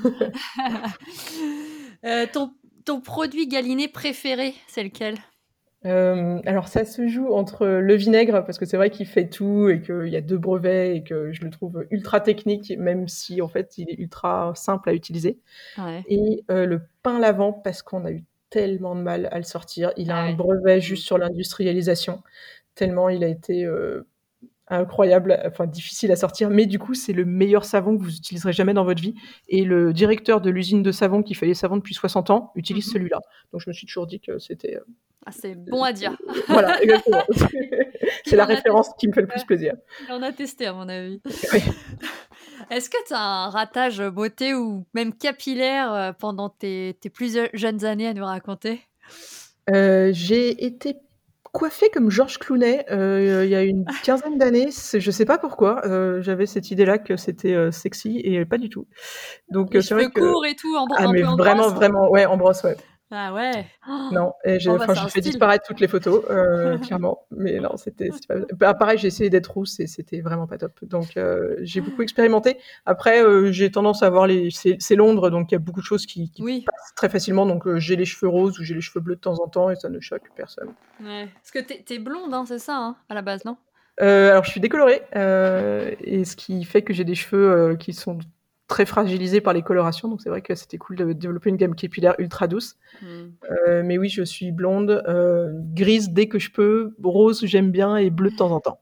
Ton produit Galiné préféré, c'est lequel? Alors ça se joue entre le vinaigre, parce que c'est vrai qu'il fait tout et qu'il y a 2 brevets et que je le trouve ultra technique, même si, en fait, il est ultra simple à utiliser Ouais. et le pain lavant parce qu'on a eu tellement de mal à le sortir. Il a Ah un ouais. brevet Mmh. juste sur l'industrialisation, tellement il a été, incroyable, enfin difficile à sortir, mais du coup, c'est le meilleur savon que vous utiliserez jamais dans votre vie et le directeur de l'usine de savon qui fait les savons depuis 60 ans utilise Mmh. celui-là. Donc je me suis toujours dit que c'était, Ah, c'est bon à dire. voilà, exactement. C'est Il la en a testé, référence qui me fait le plus ouais, plaisir. il en a testé à mon avis. Ouais. Est-ce que tu as un ratage, beauté ou même capillaire, pendant tes plus jeunes années à nous raconter? J'ai été coiffée comme Georges Clooney, il y a une quinzaine d'années, je sais pas pourquoi, j'avais cette idée-là que c'était, sexy et pas du tout. Donc Les c'est vrai cheveux que courts et tout, ah un mais peu en vraiment, brosse? vraiment, ouais, en brosse, ouais. Ah ouais. Non et Oh bah, c'est j'ai un fait style. disparaître toutes les photos, clairement, mais non, c'était pas bah, pareil, j'ai essayé d'être rousse et c'était vraiment pas top. Donc j'ai beaucoup expérimenté. Après, j'ai tendance à avoir c'est Londres, donc il y a beaucoup de choses qui Oui, passent très facilement, donc j'ai les cheveux roses ou j'ai les cheveux bleus de temps en temps et ça ne choque personne. ouais. Parce que tu es blonde, hein, c'est ça, hein, à la base, non? Alors je suis décolorée, et ce qui fait que j'ai des cheveux, qui sont très fragilisés par les colorations, donc c'est vrai que c'était cool de développer une gamme capillaire ultra douce. Mmh. Mais oui, je suis blonde, grise dès que je peux, rose j'aime bien et bleu de temps en temps.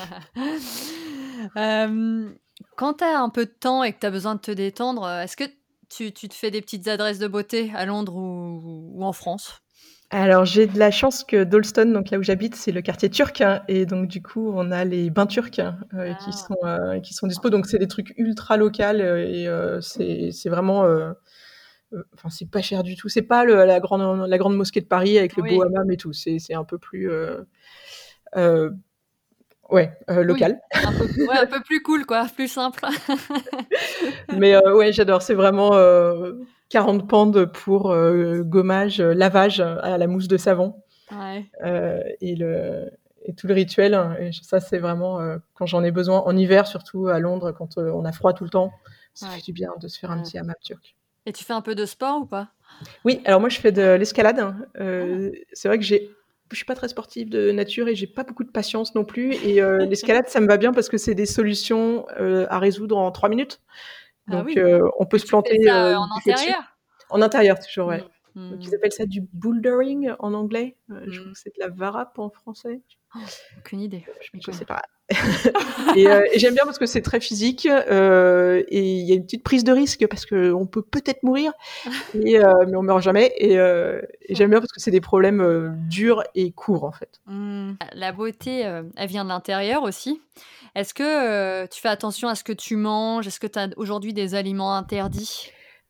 Hem, Quand tu as un peu de temps et que tu as besoin de te détendre, est-ce que tu te fais des petites adresses de beauté à Londres ou en France? Alors j'ai de la chance que Dalston, donc là où j'habite, c'est le quartier turc, hein, et donc du coup, on a les bains turcs, Ah. qui sont dispo. Donc c'est des trucs ultra local, et c'est vraiment, enfin c'est pas cher du tout. C'est pas la grande mosquée de Paris avec le beau Oui, hammam et tout. C'est un peu plus, heu, ouais, oui, local. un peu plus cool quoi, plus simple. Mais ouais, j'adore. C'est vraiment, 40 pounds pour, gommage, lavage à la mousse de savon, Ouais, et tout le rituel, hein, et ça, c'est vraiment, quand j'en ai besoin. En hiver, surtout à Londres, quand, on a froid tout le temps, ça fait ouais, du bien de se faire un ouais. petit hammam turc. Et tu fais un peu de sport ou pas? Oui, alors moi, je fais de l'escalade, hein. Ah. C'est vrai que je suis pas très sportive de nature et j'ai pas beaucoup de patience non plus et l'escalade, ça me va bien parce que c'est des solutions, à résoudre en 3 minutes. Ah Donc oui, on peut et se tu fais planter, ça, en du feu dessus. intérieur? En intérieur toujours, ouais. Mmh. Donc Mmh. ils appellent ça du bouldering en anglais, je crois Mmh. que c'est de la varap en français, Aucune idée, je m'y je sais connais pas. Et j'aime bien parce que c'est très physique, et il y a une petite prise de risque parce qu'on peut peut-être mourir mais on meurt jamais et j'aime bien parce que c'est des problèmes, durs et courts, en fait. Mmh. La beauté, elle vient de l'intérieur aussi. Est-ce que, tu fais attention à ce que tu manges? Est-ce que tu as aujourd'hui des aliments interdits?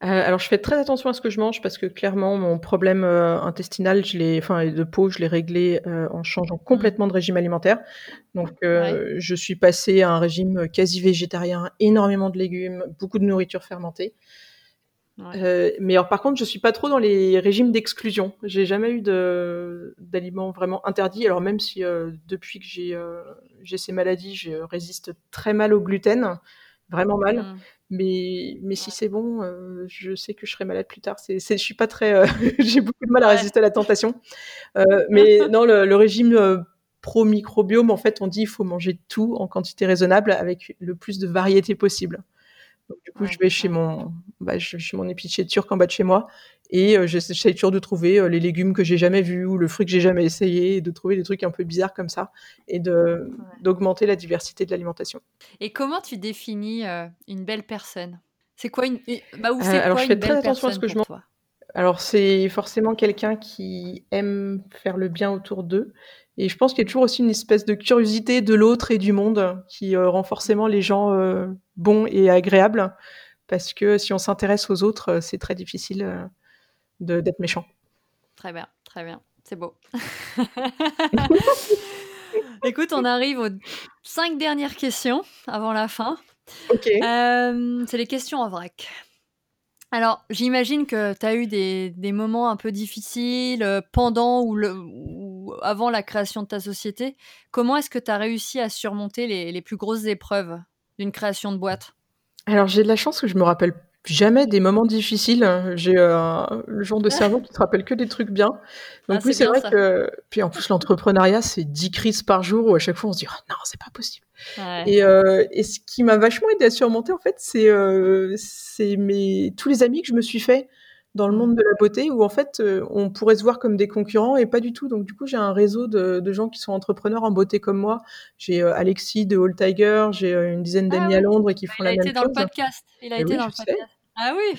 Alors je fais très attention à ce que je mange parce que clairement mon problème, intestinal, et de peau, je l'ai réglé, en changeant Mmh. complètement de régime alimentaire. Donc Ouais. je suis passée à un régime, quasi végétarien, énormément de légumes, beaucoup de nourriture fermentée. Ouais. Mais alors par contre, je suis pas trop dans les régimes d'exclusion. J'ai jamais eu d'aliments vraiment interdits. Alors même si, depuis que j'ai ces maladies, je résiste très mal au gluten, vraiment mal. Mmh. Mais si Ouais. c'est bon, je sais que je serai malade plus tard. Je suis pas très, j'ai beaucoup de mal à Ouais. résister à la tentation. Mais non, le régime, pro microbiome, en fait, on dit: «Il faut manger tout en quantité raisonnable avec le plus de variété possible». Donc du coup, je Ouais, vais chez ouais. chez mon épicier turc en bas de chez moi et j'essaye toujours de trouver, les légumes que j'ai jamais vus ou le fruit que j'ai jamais essayé et de trouver des trucs un peu bizarres comme ça et Ouais. d'augmenter la diversité de l'alimentation. Et comment tu définis, une belle personne? C'est quoi ou c'est Alors quoi je fais une très belle attention à ce personne que je pour mange. toi? Alors c'est forcément quelqu'un qui aime faire le bien autour d'eux et je pense qu'il y a Mmh. toujours aussi une espèce de curiosité de l'autre et du monde qui, rend forcément les gens, bons et agréables parce que si on s'intéresse aux autres, c'est très difficile, d'être Mmh. méchant. Très bien, c'est beau. Écoute, on arrive aux 5 dernières questions avant la fin. OK. C'est les questions en vrac. Alors, j'imagine que tu as eu des moments un peu difficiles, pendant ou avant la création de ta société. Comment est-ce que tu as réussi à surmonter les plus grosses épreuves d'une création de boîte? Alors j'ai de la chance que je me rappelle jamais des moments difficiles. J'ai, le genre de cerveau qui se rappelle que des trucs bien. Ah, Donc oui, c'est c'est bien vrai ça. que puis en plus l'entrepreneuriat, c'est 10 crises par jour où à chaque fois on se dit: «Oh non, c'est pas possible». Ouais. Et ce qui m'a vachement aidé à surmonter en fait, c'est mes tous les amis que je me suis fait dans le Mmh. monde de la beauté où en fait, on pourrait se voir comme des concurrents et pas du tout. Donc du coup, j'ai un réseau de gens qui sont entrepreneurs en beauté comme moi. J'ai, Alexis de All Tiger, j'ai, une dizaine Ah d'amis à ouais, Londres et qui bah, font il a la même été dans le chose. podcast. Il a Et été oui, dans je le sais. podcast. Ah oui!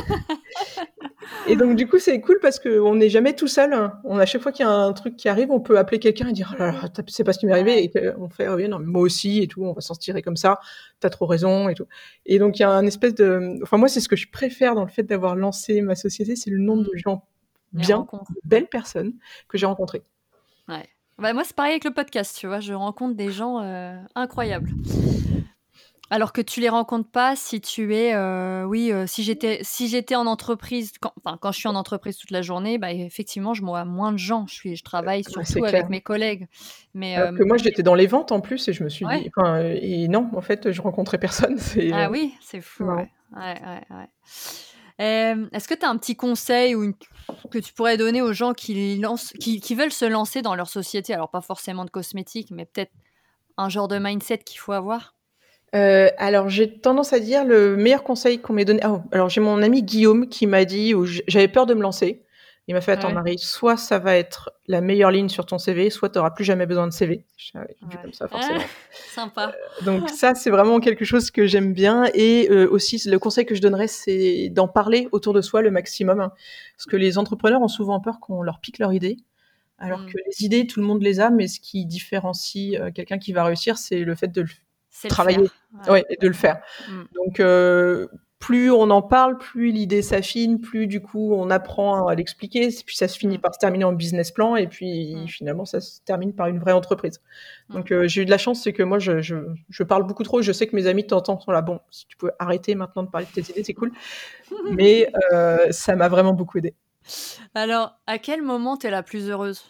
Et donc du coup, c'est cool parce qu'on n'est jamais tout seul. À chaque fois qu'il y a un truc qui arrive, on peut appeler quelqu'un et dire: «Oh là là, tu sais pas ce qui m'est arrivé» Ouais. et qu'on fait: «Ah oui, non, mais moi aussi et tout, on va s'en tirer comme ça, tu as trop raison» et tout. Et donc il y a un espèce de enfin moi, c'est ce que je préfère dans le fait d'avoir lancé ma société, c'est le nombre de Mmh. gens Les bien, rencontres. de belles personnes que j'ai rencontrées. Ouais. Bah, moi, c'est pareil avec le podcast, tu vois? Je rencontre des gens, incroyables. Alors que tu les rencontres pas si tu es, oui, si j'étais en entreprise quand je suis en entreprise toute la journée, bah, effectivement, je vois moins de gens. Je travaille Ouais, c'est surtout clair. avec mes collègues. Mais, Alors que moi, j'étais dans les ventes en plus et je me suis ouais. dit et non, en fait, je rencontrais personne. Ah oui, c'est C'est fou, ouais. marrant. Ouais, ouais, ouais. Est-ce que tu as un petit conseil que tu pourrais donner aux gens qui veulent se lancer dans leur société? Alors pas forcément de cosmétiques, mais peut-être un genre de mindset qu'il faut avoir? Alors j'ai tendance à dire le meilleur conseil qu'on m'ait donné alors j'ai mon ami Guillaume qui m'a dit où j'avais peur de me lancer. Il m'a fait: «Attends Ouais, Marie, soit ça va être la meilleure ligne sur ton CV, soit tu auras plus jamais besoin de CV». Je fais: «Ah oui, vu ouais. comme ça Ah, forcément». sympa. Donc ça, c'est vraiment quelque chose que j'aime bien et aussi le conseil que je donnerais, c'est d'en parler autour de soi le maximum, hein. Parce que les entrepreneurs ont souvent peur qu'on leur pique leur idée, alors Mmh. que les idées, tout le monde les a, mais ce qui différencie, quelqu'un qui va réussir, c'est le fait de le C'est le travailler, faire. Ouais, ouais et de le faire. mmh, Donc plus on en parle, plus l'idée s'affine, plus du coup on apprend à l'expliquer, puis ça se finit mmh, par se terminer en business plan et puis mmh, finalement ça se termine par une vraie entreprise. mmh. Donc j'ai eu de la chance, c'est que moi je parle beaucoup trop, je sais que mes amis de temps en temps sont là: «Bon, si tu pouvais arrêter maintenant de parler de tes idées, c'est cool». Mais ça m'a vraiment beaucoup aidée. Alors, à quel moment tu es la plus heureuse?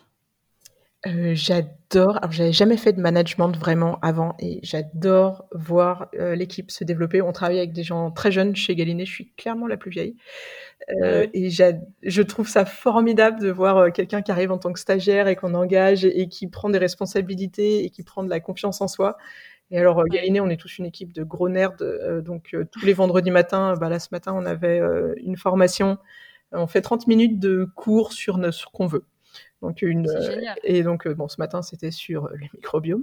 J'adore alors j'avais jamais fait de management vraiment avant et j'adore voir, l'équipe se développer. On travaille avec des gens très jeunes chez Galiné, je suis clairement la plus vieille. Ah ouais? Et je trouve ça formidable de voir, quelqu'un qui arrive en tant que stagiaire et qu'on engage et qui prend des responsabilités et qui prend de la confiance en soi. Et alors, Ouais. Galiné, on est tous une équipe de gros nerds, donc tous les vendredis matins, bah, là, ce matin, on avait, une formation. On fait 30 minutes de cours sur ce qu'on veut. Donc C'est génial. et donc bon, ce matin, c'était sur, le microbiome.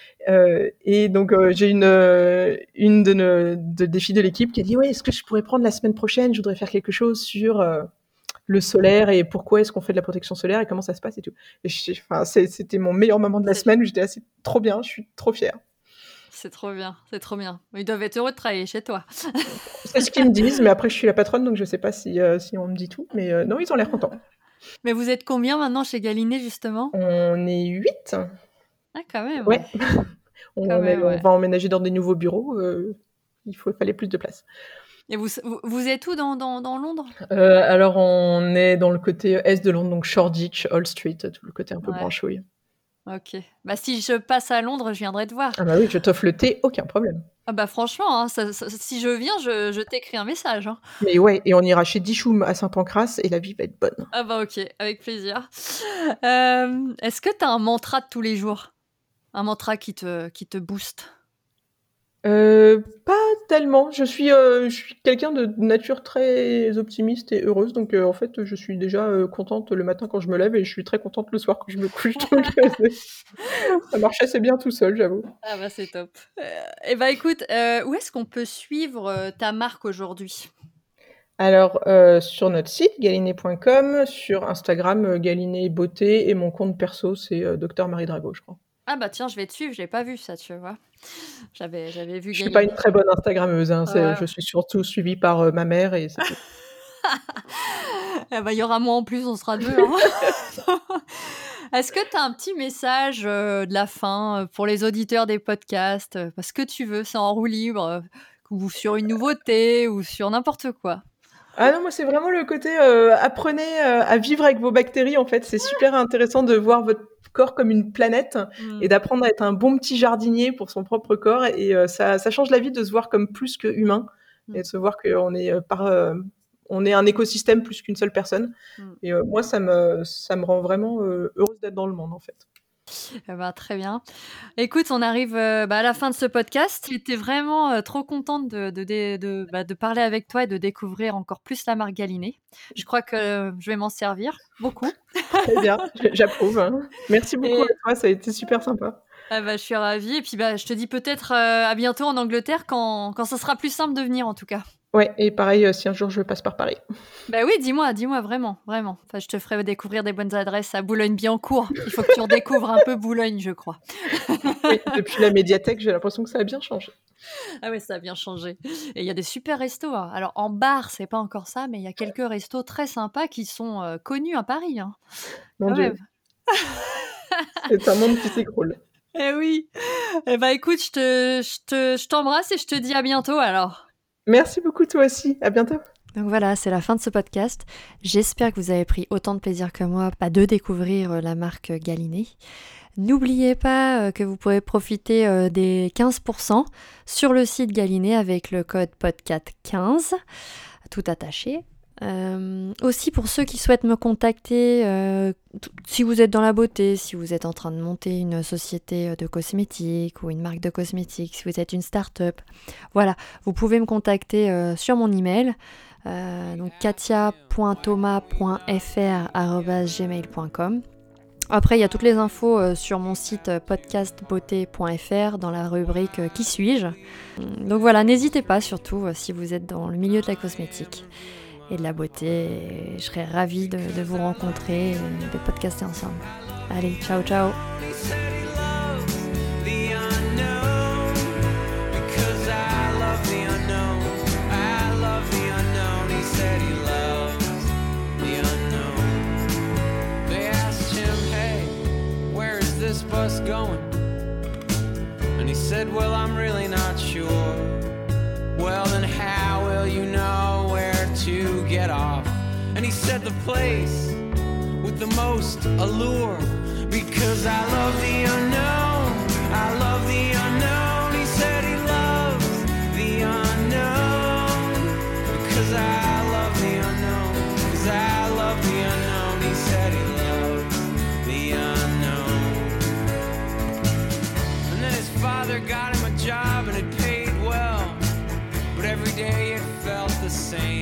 Et donc j'ai une des filles de l'équipe qui a dit: «Ouais, est-ce que je pourrais prendre la semaine prochaine? Je voudrais faire quelque chose sur, le solaire et pourquoi est-ce qu'on fait de la protection solaire et comment ça se passe et tout». Et c'était mon meilleur moment de la C'est semaine où j'étais là: «C'est trop bien, je suis trop fière». c'est trop bien, c'est trop bien. Ils doivent être heureux de travailler chez toi. C'est ce qu'ils me disent, mais après je suis la patronne, donc je sais pas si on me dit tout, mais non, ils ont l'air contents. Mais vous êtes combien maintenant chez Galiné, justement? On est 8. Ah quand même, Ouais. ouais. Quand même, On ouais. va emménager dans des nouveaux bureaux, fallait plus de place. Et vous êtes où dans Londres? Alors on est dans le côté est de Londres, donc Shoreditch, Old Street, tout le côté un peu Ouais, branchouille. OK. Bah, si je passe à Londres, je viendrai te voir. Ah bah oui, je t'offre le thé, aucun problème. Ah bah, franchement, hein, si je viens, je t'écris un message, hein. Mais ouais, et on ira chez Dishoom à Saint-Pancras et la vie va être bonne. Ah bah, OK, avec plaisir. Est-ce que tu as un mantra de tous les jours? Un mantra qui te booste? Pas tellement. Je suis quelqu'un de nature très optimiste et heureuse, donc en fait, je suis déjà, contente le matin quand je me lève et je suis très contente le soir quand je me couche, donc ça marche assez bien tout seul, j'avoue. Ah bah, c'est top. Et bah, écoute, où est-ce qu'on peut suivre, ta marque aujourd'hui? Alors, sur notre site galiné.com, sur Instagram, Galiné Beauté et mon compte perso, c'est, Docteur Marie Drago, je crois. Ah bah, tiens, je vais te suivre, je l'ai pas vu ça, tu vois? J'avais vu Je suis pas une Galiné. très bonne instagrammeuse, hein, Ouais. je suis surtout suivie par, ma mère et c'est tout. Eh bah, il y aura moi en plus, on sera 2, hein. Est-ce que tu as un petit message, de la fin, pour les auditeurs des podcasts? Ce que tu veux, c'est en roue libre, ou sur une nouveauté ou sur n'importe quoi. Ah non, moi, c'est vraiment le côté, apprenez, à vivre avec vos bactéries, en fait. C'est super intéressant de voir votre corps comme une planète et Mmh. d'apprendre à être un bon petit jardinier pour son propre corps et ça change la vie de se voir comme plus qu'humain et Mmh. de se voir qu'on est, on est un écosystème plus qu'une seule personne Mmh. et moi, ça me rend vraiment, heureuse d'être dans le monde, en fait. Eh ben, très bien. Écoute, on arrive, à la fin de ce podcast. J'étais vraiment, trop contente de parler avec toi et de découvrir encore plus la marque Galiné. Je crois que je vais m'en servir beaucoup Très bien, j'approuve, hein. Merci beaucoup à et toi, ça a été super sympa. ah bah, je suis ravie et puis, bah, je te dis peut-être, à bientôt en Angleterre quand ça sera plus simple de venir en tout cas. Ouais et pareil, si un jour je passe par Paris. Bah oui, dis-moi vraiment, vraiment. Enfin, je te ferai découvrir des bonnes adresses à Boulogne-Billancourt. Il faut que tu redécouvres un peu Boulogne, je crois. Oui, depuis la médiathèque, j'ai l'impression que ça a bien changé. Ah ouais, ça a bien changé et il y a des super restos, hein. Alors en bar, c'est pas encore ça, mais il y a quelques restos très sympas qui sont, connus à Paris, hein, Mon quand même. Dieu, c'est un monde qui s'écroule. Eh oui. Eh bah, écoute, je t'embrasse et je te dis à bientôt alors. Merci beaucoup toi aussi, à bientôt. Donc voilà, c'est la fin de ce podcast. J'espère que vous avez pris autant de plaisir que moi de découvrir la marque Galiné. N'oubliez pas que vous pourrez profiter des 15% sur le site Galiné avec le code PODCAST15, tout attaché. Aussi pour ceux qui souhaitent me contacter, si vous êtes dans la beauté, si vous êtes en train de monter une société de cosmétiques ou une marque de cosmétiques, si vous êtes une start-up, voilà, vous pouvez me contacter sur mon email, donc katia.thomas.fr@gmail.com. Après, il y a toutes les infos sur mon site podcastbeauté.fr dans la rubrique Qui suis-je. Donc voilà, n'hésitez pas surtout si vous êtes dans le milieu de la cosmétique et de la beauté. Je serais ravie de vous rencontrer et de podcaster ensemble. Allez, ciao ciao. Bus going, and he said, well, I'm really not sure. Well, then how will you know where to get off? And he said, the place with the most allure, because I love the unknown, I love the unknown. He said he loves the unknown, because I love the unknown, because I love the unknown. He said he loves the unknown. Father got him a job and it paid well, but every day it felt the same.